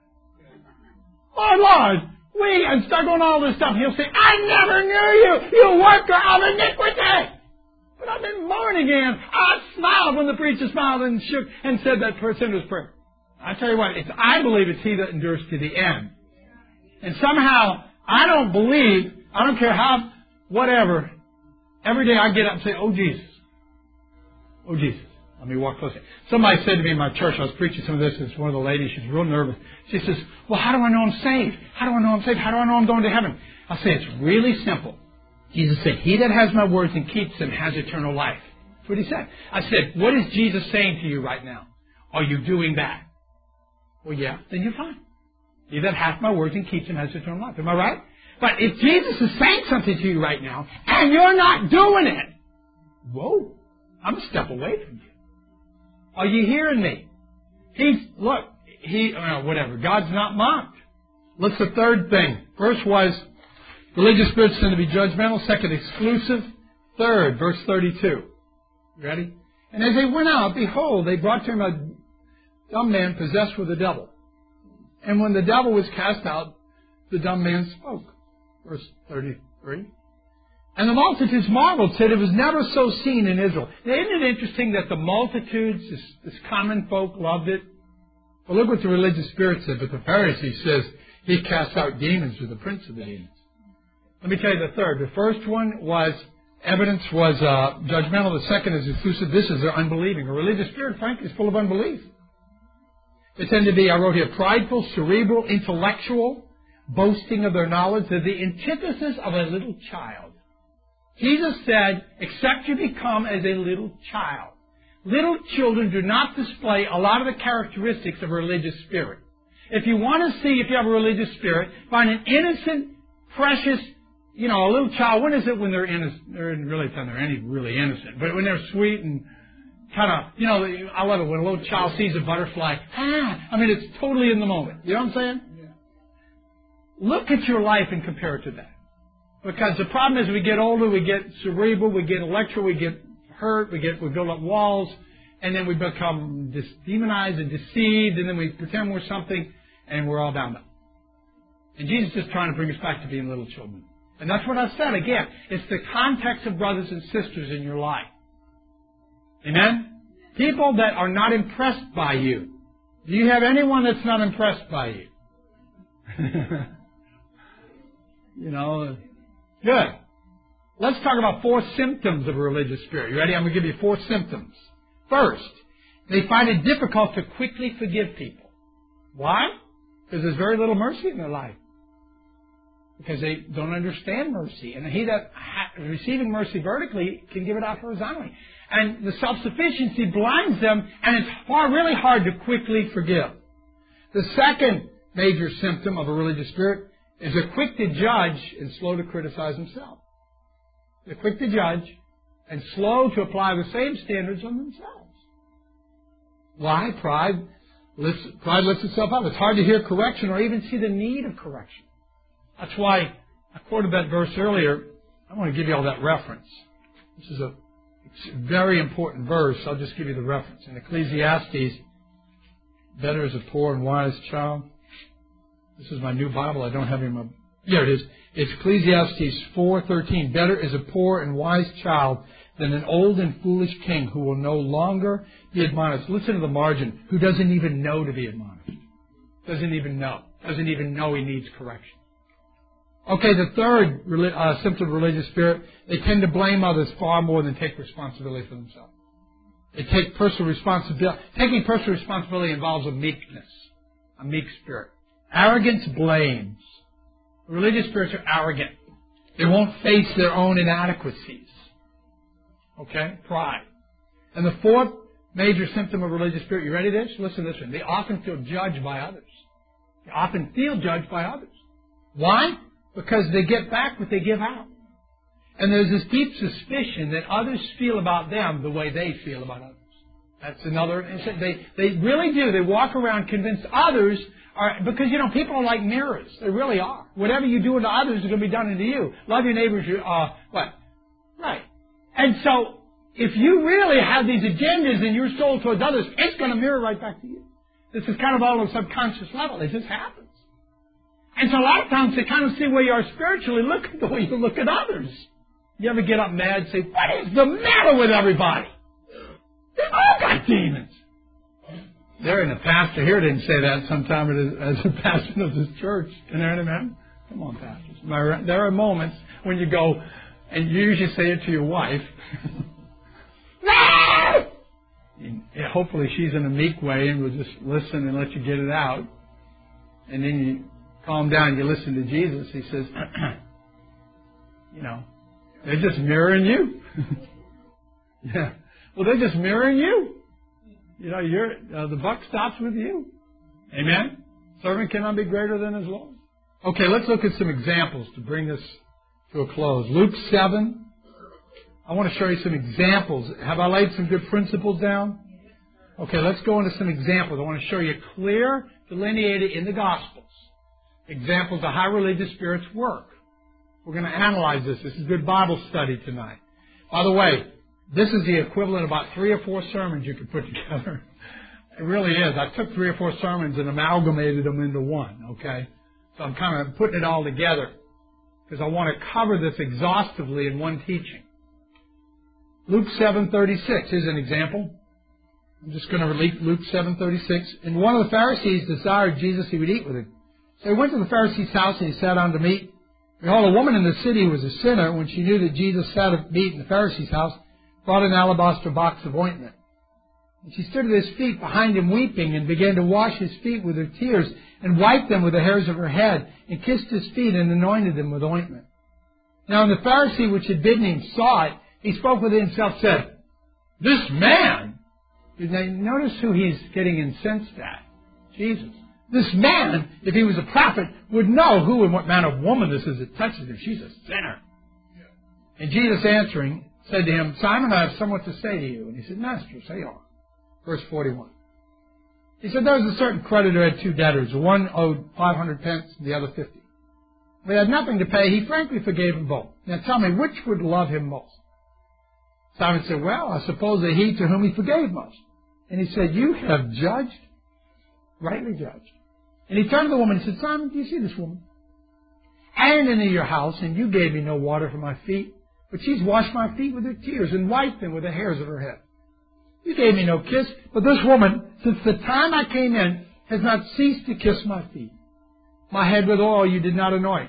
Lord, and start going all this stuff. He'll say, I never knew you, you worker of iniquity. But I've been born again. I smiled when the preacher smiled and shook and said that sinner's prayer. I tell you what, I believe it's he that endures to the end. And somehow, I don't care how, whatever, every day I get up and say, oh Jesus. Oh Jesus. Let me walk closer. Somebody said to me in my church, I was preaching some of this, it's one of the ladies, she's real nervous. She says, well, how do I know I'm saved? How do I know I'm saved? How do I know I'm going to heaven? I say, it's really simple. Jesus said, he that has my words and keeps them has eternal life. That's what he said. I said, what is Jesus saying to you right now? Are you doing that? Well, yeah, then you're fine. He that hath my words and keeps them has eternal life. Am I right? But if Jesus is saying something to you right now, and you're not doing it, whoa, I'm a step away from you. Are you hearing me? Whatever. God's not mocked. What's the third thing? First was, religious spirits tend to be judgmental. Second, exclusive. Third, verse 32. Ready? And as they went out, behold, they brought to him a dumb man possessed with the devil. And when the devil was cast out, the dumb man spoke. Verse 33. And the multitudes marveled, said it was never so seen in Israel. Now, isn't it interesting that the multitudes, this common folk, loved it? Well, look what the religious spirit said. But the Pharisee says he casts out demons with the prince of the demons. Let me tell you the third. The first one was, evidence was judgmental. The second is exclusive. This is their unbelieving. A religious spirit, frankly, is full of unbelief. They tend to be, I wrote here, prideful, cerebral, intellectual, boasting of their knowledge. They're the antithesis of a little child. Jesus said, except you become as a little child. Little children do not display a lot of the characteristics of a religious spirit. If you want to see if you have a religious spirit, find an innocent, precious, a little child. When is it when they're innocent? They're really really innocent. But when they're sweet and kind of, I love it when a little child sees a butterfly. It's totally in the moment. You know what I'm saying? Yeah. Look at your life and compare it to that. Because the problem is we get older, we get cerebral, we get intellectual, we get hurt, we build up walls, and then we become demonized and deceived, and then we pretend we're something, and we're all bound up. And Jesus is trying to bring us back to being little children. And that's what I said again. It's the context of brothers and sisters in your life. Amen? People that are not impressed by you. Do you have anyone that's not impressed by you? Good. Let's talk about 4 symptoms of a religious spirit. You ready? I'm going to give you 4 symptoms. First, they find it difficult to quickly forgive people. Why? Because there's very little mercy in their life. Because they don't understand mercy. And he that receiving mercy vertically can give it out horizontally. And the self-sufficiency blinds them, and it's really hard to quickly forgive. The second major symptom of a religious spirit is they're quick to judge and slow to criticize themselves. They're quick to judge and slow to apply the same standards on themselves. Why? Pride lifts itself up. It's hard to hear correction or even see the need of correction. That's why I quoted that verse earlier. I want to give you all that reference. This is a very important verse. I'll just give you the reference. In Ecclesiastes, better is a poor and wise child. This is my new Bible. I don't have it in my... Here it is. It's Ecclesiastes 4:13. Better is a poor and wise child than an old and foolish king who will no longer be admonished. Listen to the margin. Who doesn't even know to be admonished. Doesn't even know. Doesn't even know he needs correction. Okay, the third symptom of religious spirit, they tend to blame others far more than take responsibility for themselves. They take personal responsibility. Taking personal responsibility involves a meekness, a meek spirit. Arrogance blames. Religious spirits are arrogant. They won't face their own inadequacies. Okay? Pride. And the fourth major symptom of religious spirit, you ready to this? Listen to this one. They often feel judged by others. They often feel judged by others. Why? Because they get back what they give out. And there's this deep suspicion that others feel about them the way they feel about others. That's another. They really do. They walk around convinced others because, people are like mirrors. They really are. Whatever you do unto others is going to be done unto you. Love your neighbors. What? Right. And so, if you really have these agendas in your soul towards others, it's going to mirror right back to you. This is kind of all on a subconscious level. It just happens. And so a lot of times to kind of see where you are spiritually, look at the way you look at others. You ever get up mad and say, what is the matter with everybody? They've all got demons. There, and the pastor here didn't say that sometime as a pastor of this church. Can I hear an amen? Come on, pastors. There are moments when you go, and you usually say it to your wife. And hopefully she's in a meek way and will just listen and let you get it out. And then you calm down, you listen to Jesus. He says, they're just mirroring you. Yeah. Well, they're just mirroring you. The buck stops with you. Amen? Servant cannot be greater than his Lord. Okay, let's look at some examples to bring this to a close. Luke 7. I want to show you some examples. Have I laid some good principles down? Okay, let's go into some examples. I want to show you clear, delineated in the Gospels, examples of how religious spirits work. We're going to analyze this. This is good Bible study tonight. By the way, this is the equivalent of about 3 or 4 sermons you could put together. It really is. I took 3 or 4 sermons and amalgamated them into one, okay? So I'm kind of putting it all together because I want to cover this exhaustively in one teaching. Luke 7:36 is an example. I'm just going to read Luke 7:36. And one of the Pharisees desired Jesus he would eat with him. So he went to the Pharisee's house and he sat down to meat. Behold, a woman in the city who was a sinner, when she knew that Jesus sat at meat in the Pharisee's house, brought an alabaster box of ointment. And she stood at his feet behind him weeping, and began to wash his feet with her tears, and wiped them with the hairs of her head, and kissed his feet, and anointed them with ointment. Now when the Pharisee which had bidden him saw it, he spoke within himself, said, this man, now notice who he's getting incensed at, Jesus. This man, if he was a prophet, would know who and what manner of woman this is that touches him. She's a sinner. And Jesus answering said to him, Simon, I have somewhat to say to you. And he said, Master, say on. Verse 41. He said, there was a certain creditor who had 2 debtors. One owed 500 pence and the other 50. When he had nothing to pay, he frankly forgave them both. Now tell me, which would love him most? Simon said, well, I suppose that he to whom he forgave most. And he said, you have judged, rightly judged. And he turned to the woman and said, Simon, do you see this woman? I entered into your house, and you gave me no water for my feet, but she's washed my feet with her tears and wiped them with the hairs of her head. You gave me no kiss, but this woman, since the time I came in, has not ceased to kiss my feet. My head with oil you did not anoint,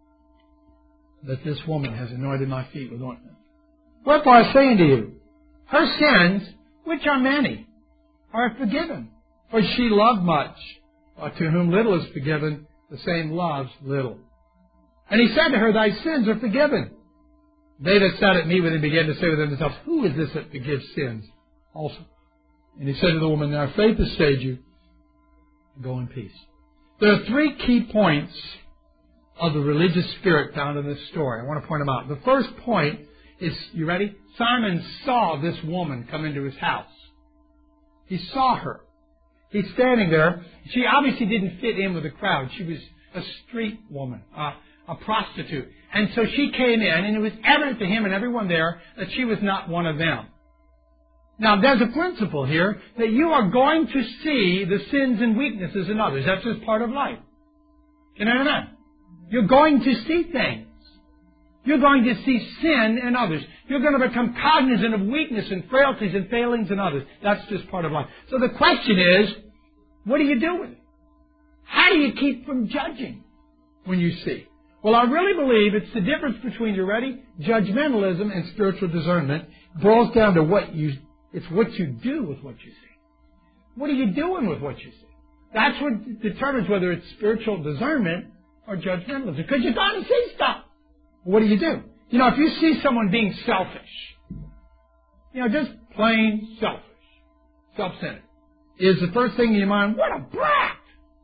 but this woman has anointed my feet with ointment. Wherefore I say unto you, her sins, which are many, are forgiven. For she loved much, but to whom little is forgiven, the same loves little. And he said to her, thy sins are forgiven. They that sat at meat with him began to say within themselves, who is this that forgives sins also? And he said to the woman, now faith has saved you. Go in peace. There are 3 key points of the religious spirit found in this story. I want to point them out. The first point is, you ready? Simon saw this woman come into his house. He saw her. He's standing there. She obviously didn't fit in with the crowd. She was a street woman, a prostitute. And so she came in, and it was evident to him and everyone there that she was not one of them. Now, there's a principle here that you are going to see the sins and weaknesses in others. That's just part of life. Can I understand? You're going to see things. You're going to see sin in others. You're going to become cognizant of weakness and frailties and failings in others. That's just part of life. So the question is, what do you do with it? How do you keep from judging when you see? Well, I really believe it's the difference between, you ready, judgmentalism and spiritual discernment. It boils down to it's what you do with what you see. What are you doing with what you see? That's what determines whether it's spiritual discernment or judgmentalism. Because you're going to see stuff. What do? If you see someone being selfish, just plain selfish, self-centered, is the first thing in your mind, what a brat!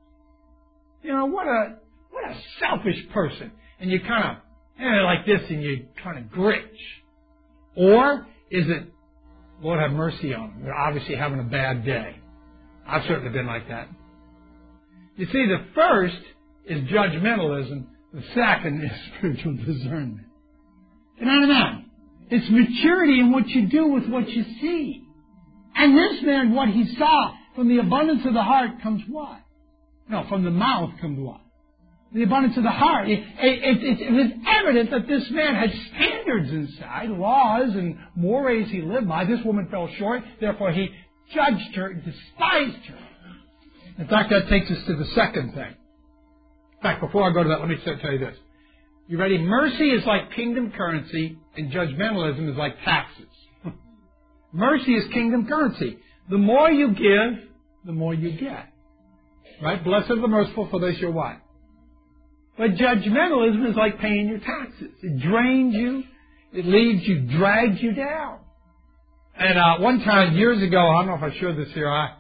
What a selfish person. And you kind of, like this, and you kind of gritch. Or is it, Lord have mercy on them. They're obviously having a bad day. I've certainly been like that. You see, the first is judgmentalism. The second is spiritual discernment. You know what I mean? It's maturity in what you do with what you see. And this man, what he saw, from the abundance of the heart comes what? No, from the mouth comes what? The abundance of the heart. It was evident that this man had standards inside, laws and mores he lived by. This woman fell short, therefore he judged her and despised her. In fact, that takes us to the second thing. In fact, before I go to that, let me tell you this. You ready? Mercy is like kingdom currency, and judgmentalism is like taxes. Mercy is kingdom currency. The more you give, the more you get. Right? Blessed are the merciful, for they shall what? But judgmentalism is like paying your taxes. It drains you. It leaves you, drags you down. And one time, years ago, I don't know if I showed this here, I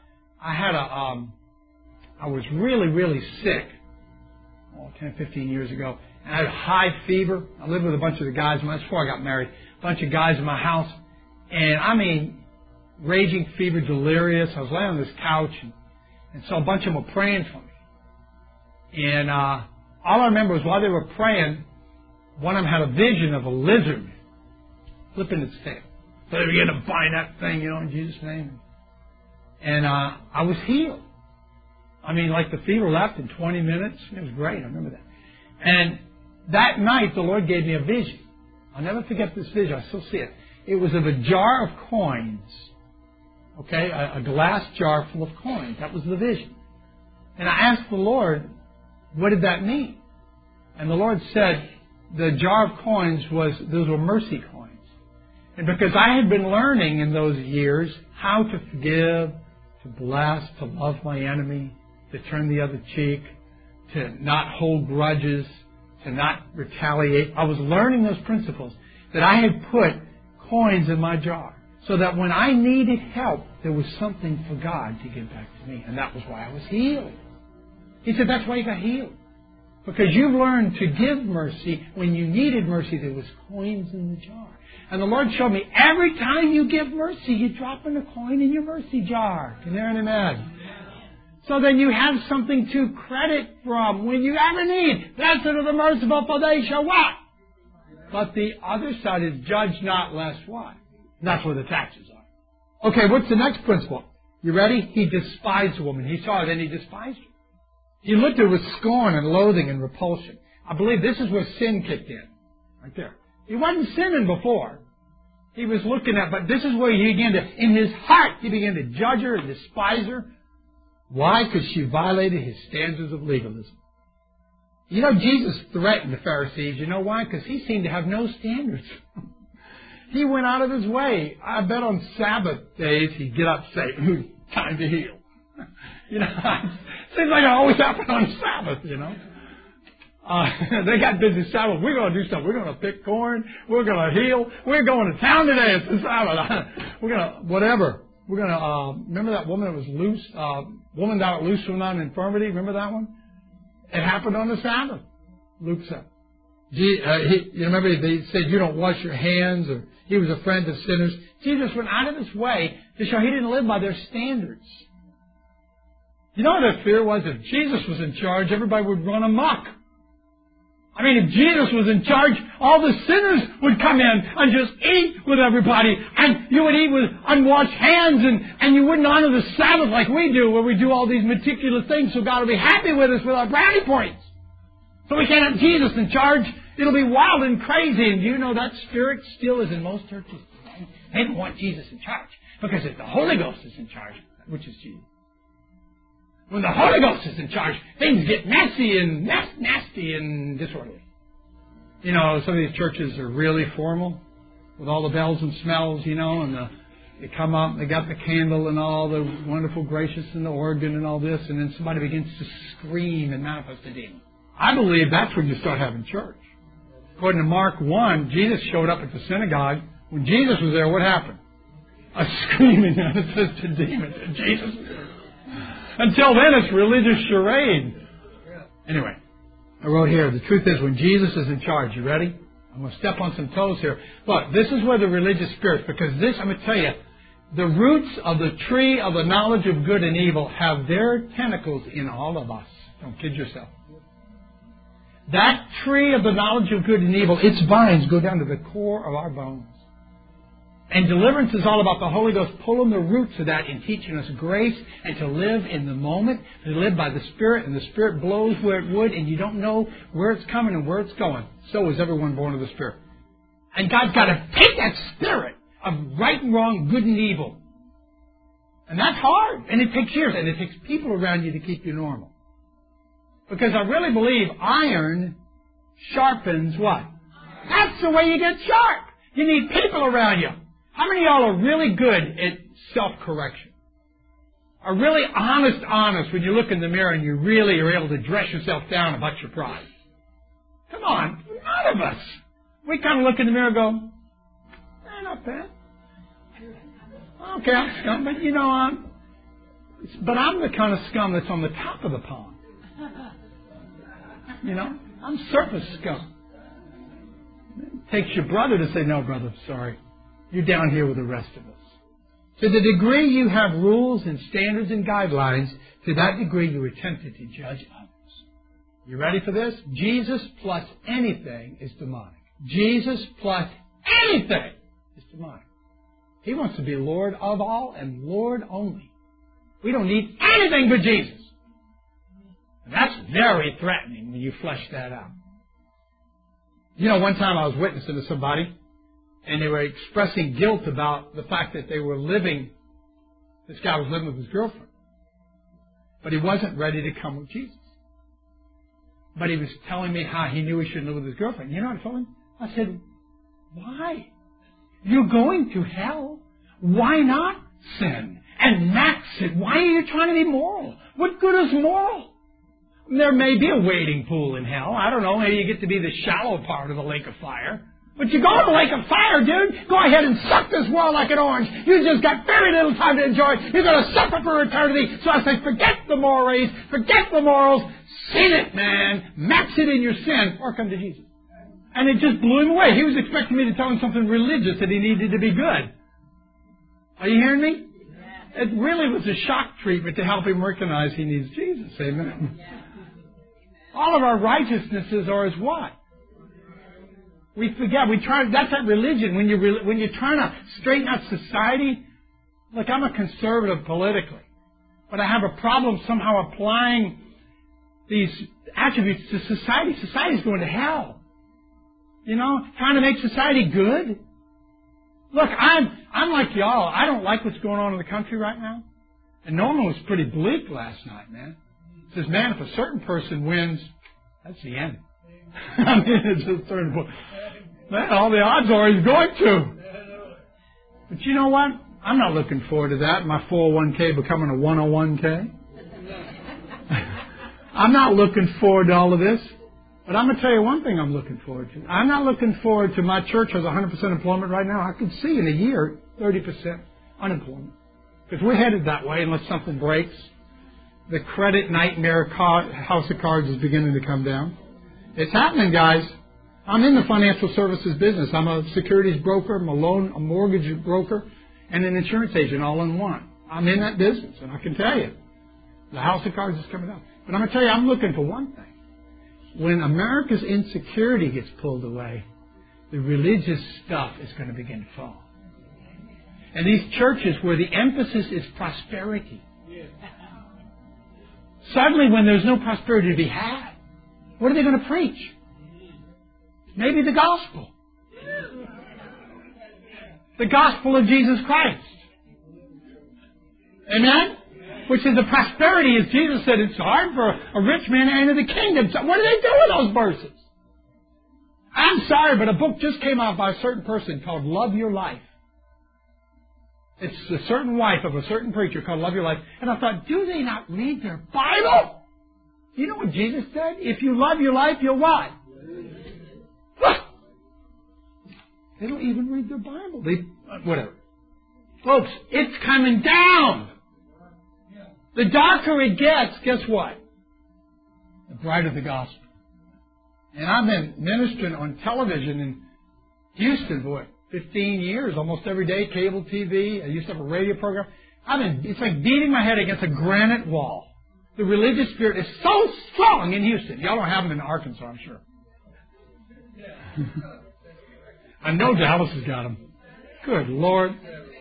was really, really sick. 10, 15 years ago. And I had a high fever. I lived with a bunch of the guys. That's before I got married. A bunch of guys in my house. And I mean, raging fever, delirious. I was laying on this couch. And so a bunch of them were praying for me. And all I remember was while they were praying, one of them had a vision of a lizard flipping its tail. So they began to bind that thing, in Jesus' name. And I was healed. I mean, like the fever left in 20 minutes. It was great. I remember that. And that night, the Lord gave me a vision. I'll never forget this vision. I still see it. It was of a jar of coins. Okay? A glass jar full of coins. That was the vision. And I asked the Lord, what did that mean? And the Lord said, the jar of coins those were mercy coins. And because I had been learning in those years how to forgive, to bless, to love my enemy, to turn the other cheek, to not hold grudges, to not retaliate. I was learning those principles that I had put coins in my jar so that when I needed help, there was something for God to give back to me. And that was why I was healed. He said, that's why you got healed. Because you've learned to give mercy. When you needed mercy, there was coins in the jar. And the Lord showed me, every time you give mercy, you're dropping a coin in your mercy jar. Can you hear an amen? So then you have something to credit from when you ever need. Blessed are the merciful, for they shall what? But the other side is judge not lest what? That's where the taxes are. Okay, what's the next principle? You ready? He despised the woman. He saw her, then he despised her. He looked at her with scorn and loathing and repulsion. I believe this is where sin kicked in. Right there. He wasn't sinning before. He was looking at, but this is where he began to, in his heart, he began to judge her and despise her. Why? Because she violated his standards of legalism. You know, Jesus threatened the Pharisees. You know why? Because he seemed to have no standards. He went out of his way. I bet on Sabbath days he'd get up and say, time to heal. You know, seems like it always happened on Sabbath, you know. They got busy Sabbath. We're going to do something. We're going to pick corn. We're going to heal. We're going to town today. It's the Sabbath. We're going to, whatever. We're going to, remember that woman that was loose, woman that was loose from an infirmity? Remember that one? It happened on the Sabbath. Luke said. You remember they said you don't wash your hands, or he was a friend of sinners. Jesus went out of his way to show he didn't live by their standards. You know what their fear was? If Jesus was in charge, everybody would run amok. I mean, if Jesus was in charge, all the sinners would come in and just eat with everybody. And you would eat with unwashed hands, and you wouldn't honor the Sabbath like we do, where we do all these meticulous things so God will be happy with us with our brownie points. So we can't have Jesus in charge. It'll be wild and crazy. And you know that spirit still is in most churches today. They don't want Jesus in charge. Because if the Holy Ghost is in charge, which is Jesus, when the Holy Ghost is in charge, things get messy and nasty and disorderly. You know, some of these churches are really formal with all the bells and smells, you know, and they come up, they got the candle and all the wonderful gracious and the organ and all this, and then somebody begins to scream and manifest a demon. I believe that's when you start having church. According to Mark 1, Jesus showed up at the synagogue. When Jesus was there, what happened? A screaming manifested demon. And Jesus was there. Until then, it's religious charade. Anyway, I wrote here, the truth is when Jesus is in charge, you ready? I'm going to step on some toes here. Look, this is where the religious spirits, because this, I'm going to tell you, The roots of the tree of the knowledge of good and evil have their tentacles in all of us. Don't kid yourself. That tree of the knowledge of good and evil, its vines go down to the core of our bones. And deliverance is all about the Holy Ghost pulling the roots of that and teaching us grace and to live in the moment, to live by the Spirit, and the Spirit blows where it would, and you don't know where it's coming and where it's going. So is everyone born of the Spirit. And God's got to take that spirit of right and wrong, good and evil. And that's hard. And it takes years. And it takes people around you to keep you normal. Because I really believe iron sharpens what? That's the way you get sharp. You need people around you. How many of y'all are really good at self-correction? Are really honest when you look in the mirror and you really are able to dress yourself down about your pride? Come on. None of us. We kind of look in the mirror and go, not bad. Okay, I'm scum, but you know, I'm the kind of scum that's on the top of the pond. You know, I'm surface scum. It takes your brother to say, no, brother, sorry. You're down here with the rest of us. To the degree you have rules and standards and guidelines, to that degree you are tempted to judge others. You ready for this? Jesus plus anything is demonic. Jesus plus anything is demonic. He wants to be Lord of all and Lord only. We don't need anything but Jesus. And that's very threatening when you flesh that out. You know, one time I was witnessing to somebody, and they were expressing guilt about the fact that they were living, this guy was living with his girlfriend. But he wasn't ready to come with Jesus. But he was telling me how he knew he shouldn't live with his girlfriend. You know what I told him? I said, why? You're going to hell. Why not sin and max it? Why are you trying to be moral? What good is moral? There may be a wading pool in hell. I don't know. Maybe you get to be the shallow part of the lake of fire. But you go to the lake of fire, dude. Go ahead and suck this world like an orange. You just got very little time to enjoy it. You're going to suffer for eternity. So I say, forget the mores. Forget the morals. Sin it, man. Max it in your sin or come to Jesus. And it just blew him away. He was expecting me to tell him something religious that he needed to be good. Are you hearing me? It really was a shock treatment to help him recognize he needs Jesus. Amen. All of our righteousnesses are as what? We forget. That's that religion. When you're trying to straighten out society. Look, I'm a conservative politically. But I have a problem somehow applying these attributes to society. Society's going to hell. You know, trying to make society good. Look, I'm like y'all. I don't like what's going on in the country right now. And Norman was pretty bleak last night, man. He says, man, if a certain person wins, that's the end. I mean, it's just turning point. Man, all the odds are he's going to. But you know what? I'm not looking forward to that. My 401k becoming a 101k. I'm not looking forward to all of this. But I'm going to tell you one thing I'm looking forward to. I'm not looking forward to my church has 100% employment right now. I could see in a year 30% unemployment. Because we're headed that way unless something breaks. The credit nightmare house of cards is beginning to come down. It's happening, guys. I'm in the financial services business. I'm a securities broker, I'm a mortgage broker, and an insurance agent all in one. I'm in that business, and I can tell you, the house of cards is coming down. But I'm going to tell you, I'm looking for one thing. When America's insecurity gets pulled away, the religious stuff is going to begin to fall. And these churches where the emphasis is prosperity, suddenly when there's no prosperity to be had, what are they going to preach? Maybe the gospel. The gospel of Jesus Christ. Amen? Which is the prosperity, as Jesus said, it's hard for a rich man to enter the kingdom. So what do they do with those verses? I'm sorry, but a book just came out by a certain person called Love Your Life. It's a certain wife of a certain preacher called Love Your Life. And I thought, do they not read their Bible? You know what Jesus said? If you love your life, you'll what? They don't even read their Bible. Whatever. Folks, it's coming down. The darker it gets, guess what? The brighter the gospel. And I've been ministering on television in Houston, boy. 15 years, almost every day, cable TV. I used to have a radio program. It's like beating my head against a granite wall. The religious spirit is so strong in Houston. Y'all don't have them in Arkansas, I'm sure. I know Dallas has got them. Good Lord.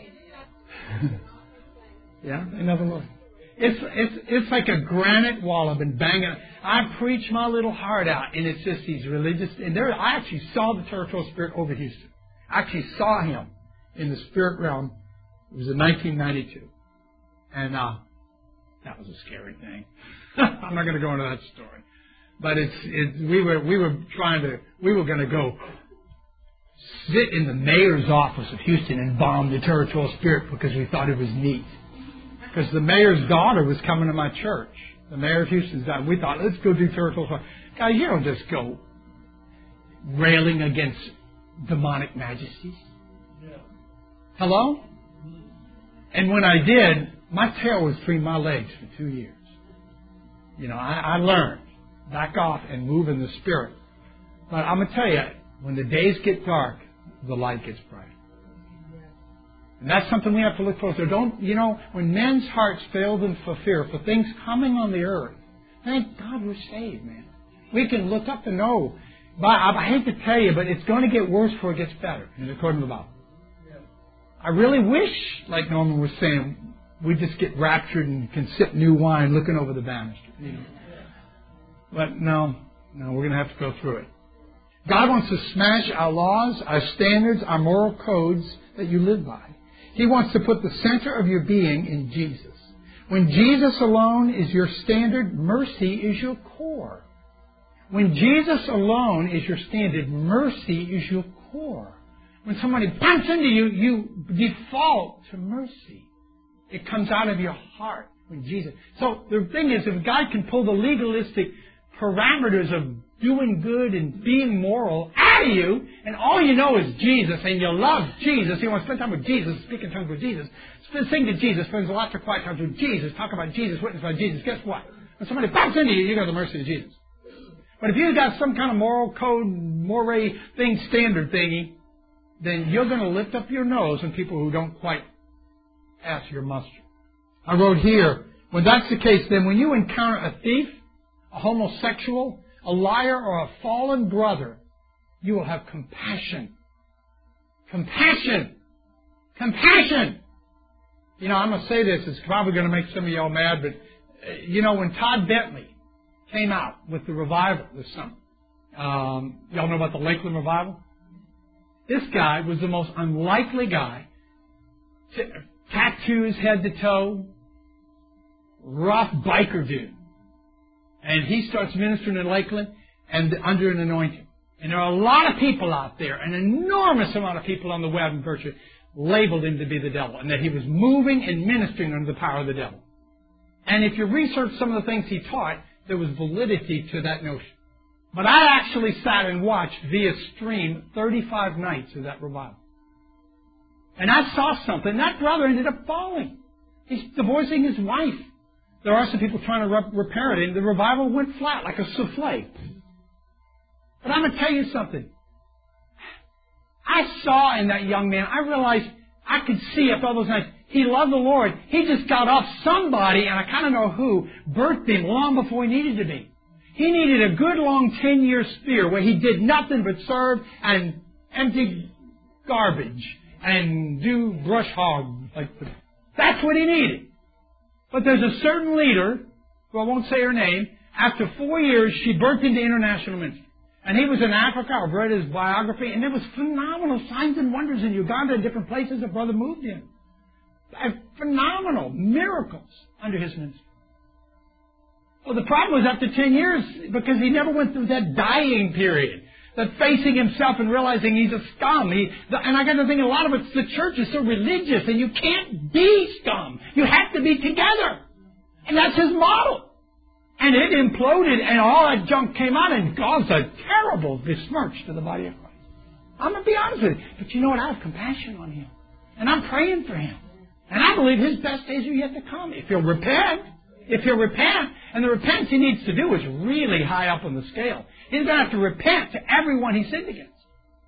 Yeah, ain't nothing wrong. It's like a granite wall. I've been banging. I preach my little heart out, and it's just these religious. And I actually saw the territorial spirit over Houston. I actually saw him in the spirit realm. It was in 1992, and that was a scary thing. I'm not going to go into that story, but we were going to go sit in the mayor's office of Houston and bomb the territorial spirit because we thought it was neat. Because the mayor's daughter was coming to my church. The mayor of Houston's daughter. We thought, let's go do territorial spirit. Guys, you don't just go railing against demonic majesties. Hello? And when I did, my tail was between my legs for 2 years. I learned. Back off and move in the spirit. But I'm going to tell you, when the days get dark, the light gets bright. And that's something we have to look for. So when men's hearts fail them for fear, for things coming on the earth, thank God we're saved, man. We can look up and know. But I hate to tell you, but it's going to get worse before it gets better, according to the Bible. I really wish, like Norman was saying, we just get raptured and can sip new wine looking over the banister. But no, we're going to have to go through it. God wants to smash our laws, our standards, our moral codes that you live by. He wants to put the center of your being in Jesus. When Jesus alone is your standard, mercy is your core. When Jesus alone is your standard, mercy is your core. When somebody bumps into you, you default to mercy. It comes out of your heart when Jesus. So the thing is, if God can pull the legalistic parameters of doing good and being moral out of you, and all you know is Jesus, and you love Jesus, you want to spend time with Jesus, speak in tongues with Jesus, sing to Jesus, spend lots of quiet times with Jesus, talk about Jesus, witness about Jesus, guess what? When somebody bumps into you, you got the mercy of Jesus. But if you've got some kind of moral code, moray thing, standard thingy, then you're going to lift up your nose on people who don't quite pass your muster. I wrote here, when that's the case, then when you encounter a thief, a homosexual, a liar, or a fallen brother, you will have compassion. Compassion. Compassion. I'm going to say this. It's probably going to make some of y'all mad, but, when Todd Bentley came out with the revival this summer, y'all know about the Lakeland revival? This guy was the most unlikely guy. Tattoos head to toe. Rough biker dude. And he starts ministering in Lakeland and under an anointing. And there are a lot of people out there, an enormous amount of people on the web and virtue, labeled him to be the devil, and that he was moving and ministering under the power of the devil. And if you research some of the things he taught, there was validity to that notion. But I actually sat and watched via stream 35 nights of that revival. And I saw something. That brother ended up falling. He's divorcing his wife. There are some people trying to repair it, and the revival went flat like a souffle. But I'm going to tell you something. I saw in that young man, I realized I could see after all those nights, he loved the Lord. He just got off somebody, and I kind of know who, birthed him long before he needed to be. He needed a good long 10-year spear where he did nothing but serve and empty garbage and do brush hog. That's what he needed. But there's a certain leader, who I won't say her name, after 4 years, she birthed into international ministry. And he was in Africa. I've read his biography, and there was phenomenal signs and wonders in Uganda and different places that brother moved in. Phenomenal miracles under his ministry. Well, the problem was after 10 years, because he never went through that dying period, that facing himself and realizing he's a scum. And I got to think a lot of it's the church is so religious, and you can't be scum. You have to be together. And that's his model. And it imploded, and all that junk came out, and God's a terrible besmirch to the body of Christ. I'm going to be honest with you. But you know what? I have compassion on him. And I'm praying for him. And I believe his best days are yet to come. If he'll repent, and the repentance he needs to do is really high up on the scale. He's going to have to repent to everyone he sinned against.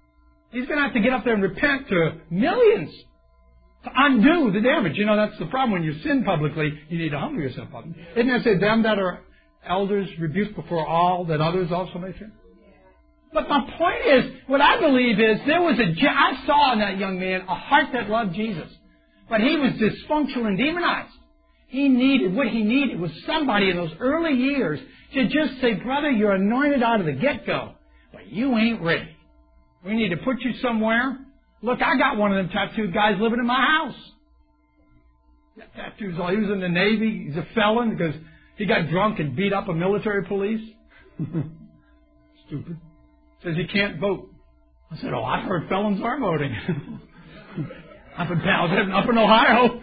He's going to have to get up there and repent to millions to undo the damage. You know, that's the problem. When you sin publicly, you need to humble yourself publicly. Isn't it say, them that are elders rebuke before all, that others also may sin? But my point is, what I believe is, I saw in that young man a heart that loved Jesus. But he was dysfunctional and demonized. What he needed was somebody in those early years to just say, brother, you're anointed out of the get-go, but you ain't ready. We need to put you somewhere. Look, I got one of them tattooed guys living in my house. That tattoo's all. He was in the Navy. He's a felon because he got drunk and beat up a military police. Stupid. Says he can't vote. I said, oh, I've heard felons are voting. Up in Powell, up in Ohio.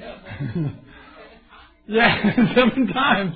Yeah, 7 times.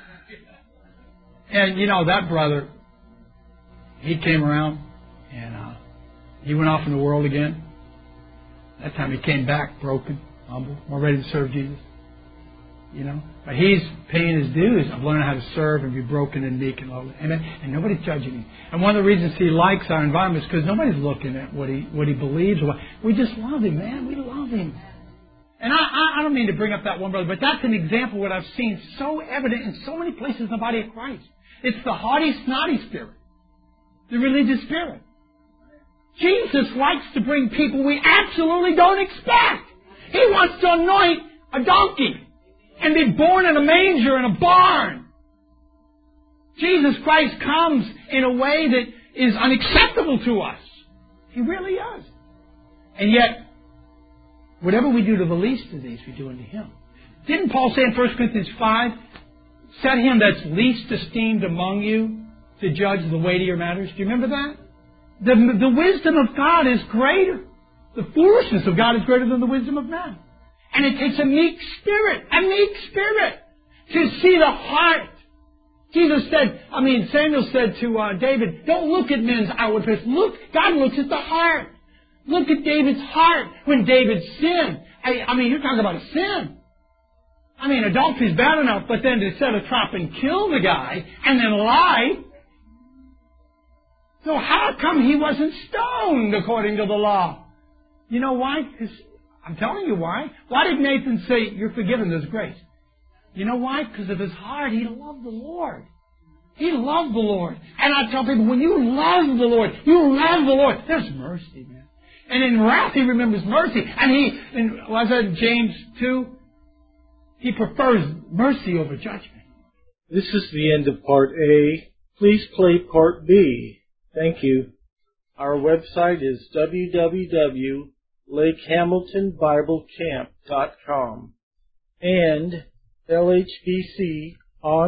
And, you know, that brother, he came around and he went off in the world again. That time he came back broken, humble, more ready to serve Jesus. You know, but he's paying his dues of learning how to serve and be broken and meek and lowly. Amen. And nobody's judging him. And one of the reasons he likes our environment is because nobody's looking at what he believes. We just love him, man. We love him. And I don't mean to bring up that one brother, but that's an example of what I've seen so evident in so many places in the body of Christ. It's the haughty, snotty spirit, the religious spirit. Jesus likes to bring people we absolutely don't expect. He wants to anoint a donkey and be born in a manger in a barn. Jesus Christ comes in a way that is unacceptable to us. He really is. And yet, whatever we do to the least of these, we do unto Him. Didn't Paul say in 1 Corinthians 5, set him that's least esteemed among you to judge the weightier matters? Do you remember that? The wisdom of God is greater. The foolishness of God is greater than the wisdom of man. And it takes a meek spirit to see the heart. Samuel said to David, don't look at men's outward appearance. God looks at the heart. Look at David's heart when David sinned. You're talking about a sin. Adultery is bad enough, but then to set a trap and kill the guy and then lie. So how come he wasn't stoned according to the law? You know why? Because I'm telling you why. Why did Nathan say, you're forgiven, there's grace? You know why? Because of his heart. He loved the Lord. He loved the Lord. And I tell people, when you love the Lord, there's mercy, man. And in wrath, He remembers mercy. And as I said in James 2, He prefers mercy over judgment. This is the end of Part A. Please play Part B. Thank you. Our website is www.lakehamiltonbiblecamp.com and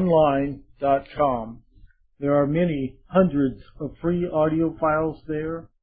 lhbconline.com. There are many hundreds of free audio files there.